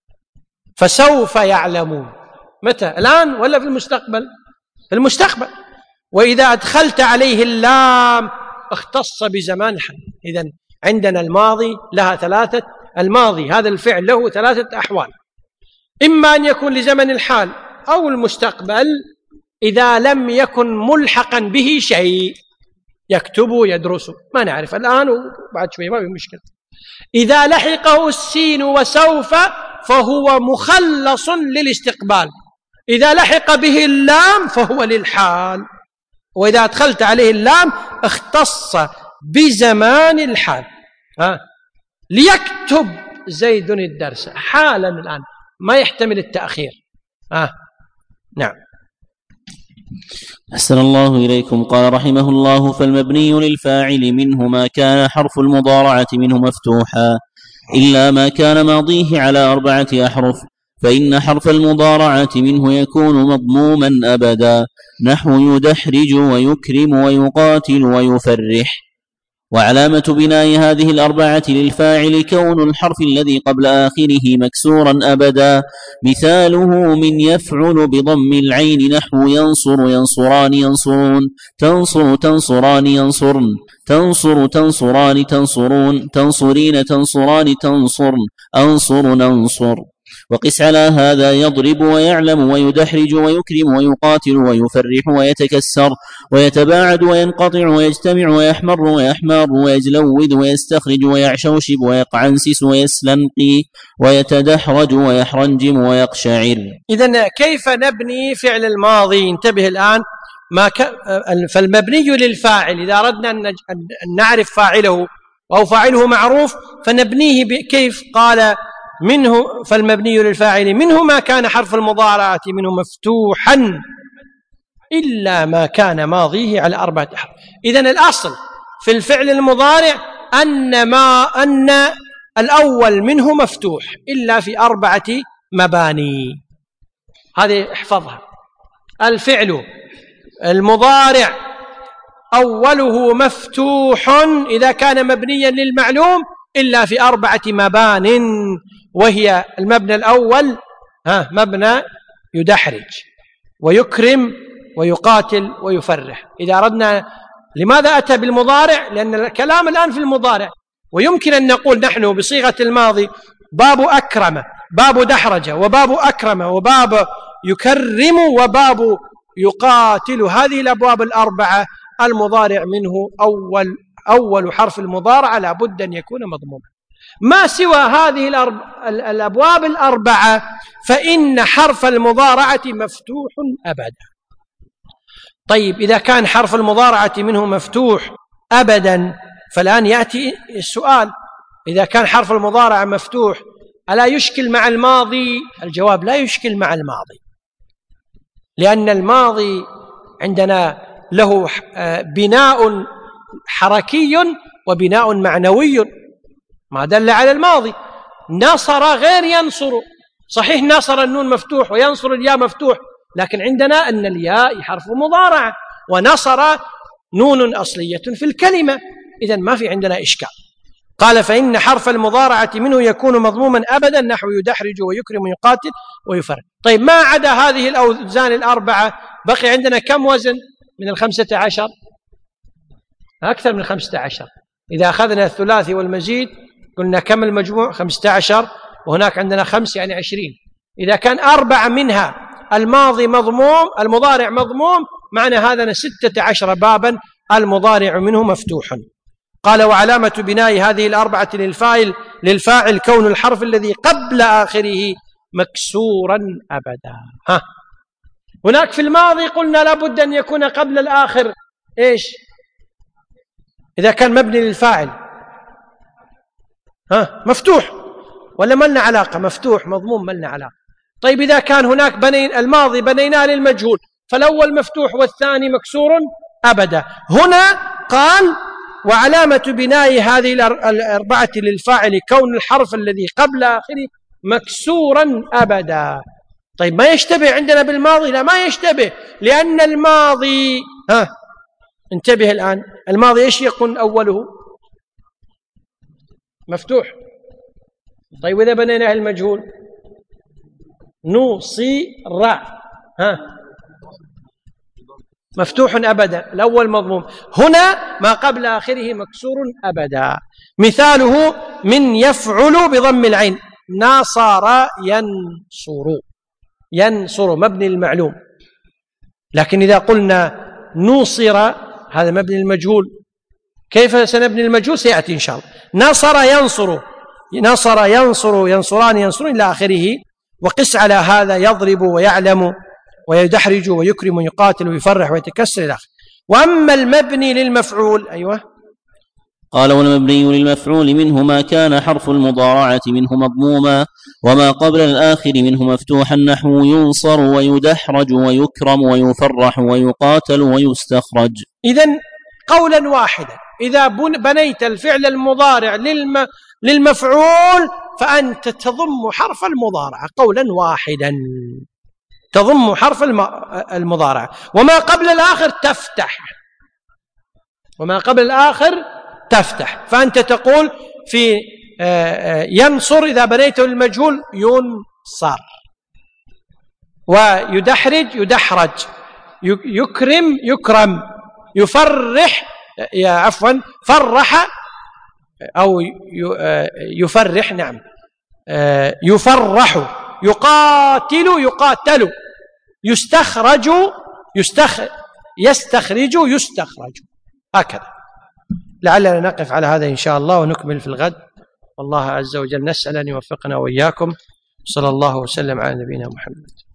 فسوف يعلمون متى؟ الآن ولا في المستقبل؟ في المستقبل. وإذا أدخلت عليه اللام اختص بزمان الحال. إذن عندنا الماضي لها ثلاثة، الماضي هذا الفعل له ثلاثة أحوال، إما أن يكون لزمن الحال أو المستقبل إذا لم يكن ملحقا به شيء، يكتب يدرس، ما نعرف الآن وبعد شوي ما في مشكلة. إذا لحقه السين وسوف فهو مخلص للاستقبال، إذا لحق به اللام فهو للحال. وإذا أدخلت عليه اللام اختص بزمان الحال. ها. ليكتب زيد الدرس حالا الآن، ما يحتمل التأخير. ها. نعم. أحسن الله إليكم. قال رحمه الله فالمبني للفاعل منه ما كان حرف المضارعة منه مفتوحا إلا ما كان ماضيه على أربعة أحرف، فإن حرف المضارعة منه يكون مضموما أبدا، نحو يدحرج ويكرم ويقاتل ويفرح. وعلامة بناء هذه الأربعة للفاعل كون الحرف الذي قبل آخره مكسورا أبدا. مثاله من يفعل بضم العين نحو ينصر ينصران ينصرون، تنصر تنصران ينصرن، تنصر تنصران تنصرون، تنصرين تنصران تنصرن، أنصر ننصر. وقس على هذا يضرب ويعلم ويدحرج ويكرم ويقاتل ويفرح ويتكسر ويتباعد وينقطع ويجتمع ويحمر ويحمر ويجلوذ ويستخرج ويعشوشب ويقعنسس ويسلنقي ويتدحرج ويحرنجم ويقشعر. إذن كيف نبني فعل الماضي؟ انتبه الآن. ما ك... فالمبني للفاعل إذا أردنا أن نعرف فاعله أو فاعله معروف فنبنيه كيف؟ قال منه فالمبني للفاعل منه ما كان حرف المضارعة منه مفتوحا إلا ما كان ماضيه على أربعة أحرف. إذن الأصل في الفعل المضارع أن ما أن الأول منه مفتوح إلا في أربعة مباني. هذه احفظها. الفعل المضارع أوله مفتوح إذا كان مبنيا للمعلوم إلا في أربعة مبان، وهي المبنى الأول ها مبنى يدحرج ويكرم ويقاتل ويفرح. إذا أردنا لماذا أتى بالمضارع؟ لأن الكلام الآن في المضارع، ويمكن أن نقول نحن بصيغة الماضي باب أكرم، باب دحرج، وباب أكرم، وباب يكرم، وباب يقاتل. هذه الأبواب الأربعة المضارع منه أول أول حرف المضارع لا بد أن يكون مضموما. ما سوى هذه الأبواب الأربعة فإن حرف المضارعة مفتوح أبدا. طيب إذا كان حرف المضارعة منه مفتوح أبدا فالآن يأتي السؤال: إذا كان حرف المضارعة مفتوح ألا يشكل مع الماضي؟ الجواب: لا يشكل مع الماضي، لأن الماضي عندنا له بناء حركي وبناء معنوي ما دل على الماضي. نصر غير ينصر، صحيح نصر النون مفتوح وينصر الياء مفتوح، لكن عندنا أن الياء حرف مضارعة ونصر نون أصلية في الكلمة، إذن ما في عندنا إشكال. قال: فإن حرف المضارعة منه يكون مضموما أبدا نحو يدحرج ويكرم ويقاتل ويفرق. طيب ما عدا هذه الأوزان الأربعة بقي عندنا كم وزن من الخمسة عشر؟ أكثر من خمسة عشر. إذا أخذنا الثلاثي والمزيد قلنا كم المجموع؟ خمسة عشر، وهناك عندنا خمس يعني عشرين. إذا كان أربعة منها الماضي مضموم المضارع مضموم معنى هذا ستة عشر بابا المضارع منه مفتوح. قال: وعلامة بناء هذه الأربعة للفاعل للفاعل كون الحرف الذي قبل آخره مكسورا أبدا. ها هناك في الماضي قلنا لابد أن يكون قبل الآخر إيش؟ إذا كان مبني للفاعل ها مفتوح ولا ما لنا علاقة؟ مفتوح مضموم ما لنا علاقة. طيب إذا كان هناك بني الماضي بنيناه للمجهول فالأول مفتوح والثاني مكسور أبدا. هنا قال: وعلامة بناء هذه الأربعة للفاعل كون الحرف الذي قبل آخره مكسورا أبدا. طيب ما يشتبه عندنا بالماضي؟ لا ما يشتبه، لأن الماضي ها انتبه الآن، الماضي إيش يكون أوله؟ مفتوح. طيب إذا بنيناه المجهول نصر ها مفتوح أبدا، الأول مضموم. هنا ما قبل آخره مكسور أبدا. مثاله: من يفعل بضم العين نصر ينصر، ينصر مبني المعلوم. لكن إذا قلنا نصر هذا مبني المجهول، كيف سنبني المجهول؟ سيأتي إن شاء الله. نصر ينصر، نصر ينصر، ينصران ينصرون إلى آخره. وقس على هذا يضرب ويعلم ويدحرج ويكرم ويقاتل ويفرح ويتكسر إلى آخره. وأما المبني للمفعول أيوه قال: والمبني للمفعول منه ما كان حرف المضارعة منه مضموما وما قبل الآخر منه مفتوحا نحو ينصر ويدحرج ويكرم ويفرح ويقاتل ويستخرج. إذن قولا واحدا إذا بنيت الفعل المضارع للم للمفعول فأنت تضم حرف المضارعة قولا واحدا، تضم حرف المضارعة، وما قبل الآخر تفتح، وما قبل الآخر تفتح. فأنت تقول في ينصر إذا بنيته للمجهول ينصر، ويدحرج يدحرج، يكرم يكرم، يفرح يا عفوا فرح أو يفرح نعم يفرح، يقاتل يقاتل، يستخرج يستخ يستخرج يستخرج، هكذا. لعلنا نقف على هذا إن شاء الله ونكمل في الغد. والله عز وجل نسأل أن يوفقنا وإياكم. صلى الله وسلم على نبينا محمد.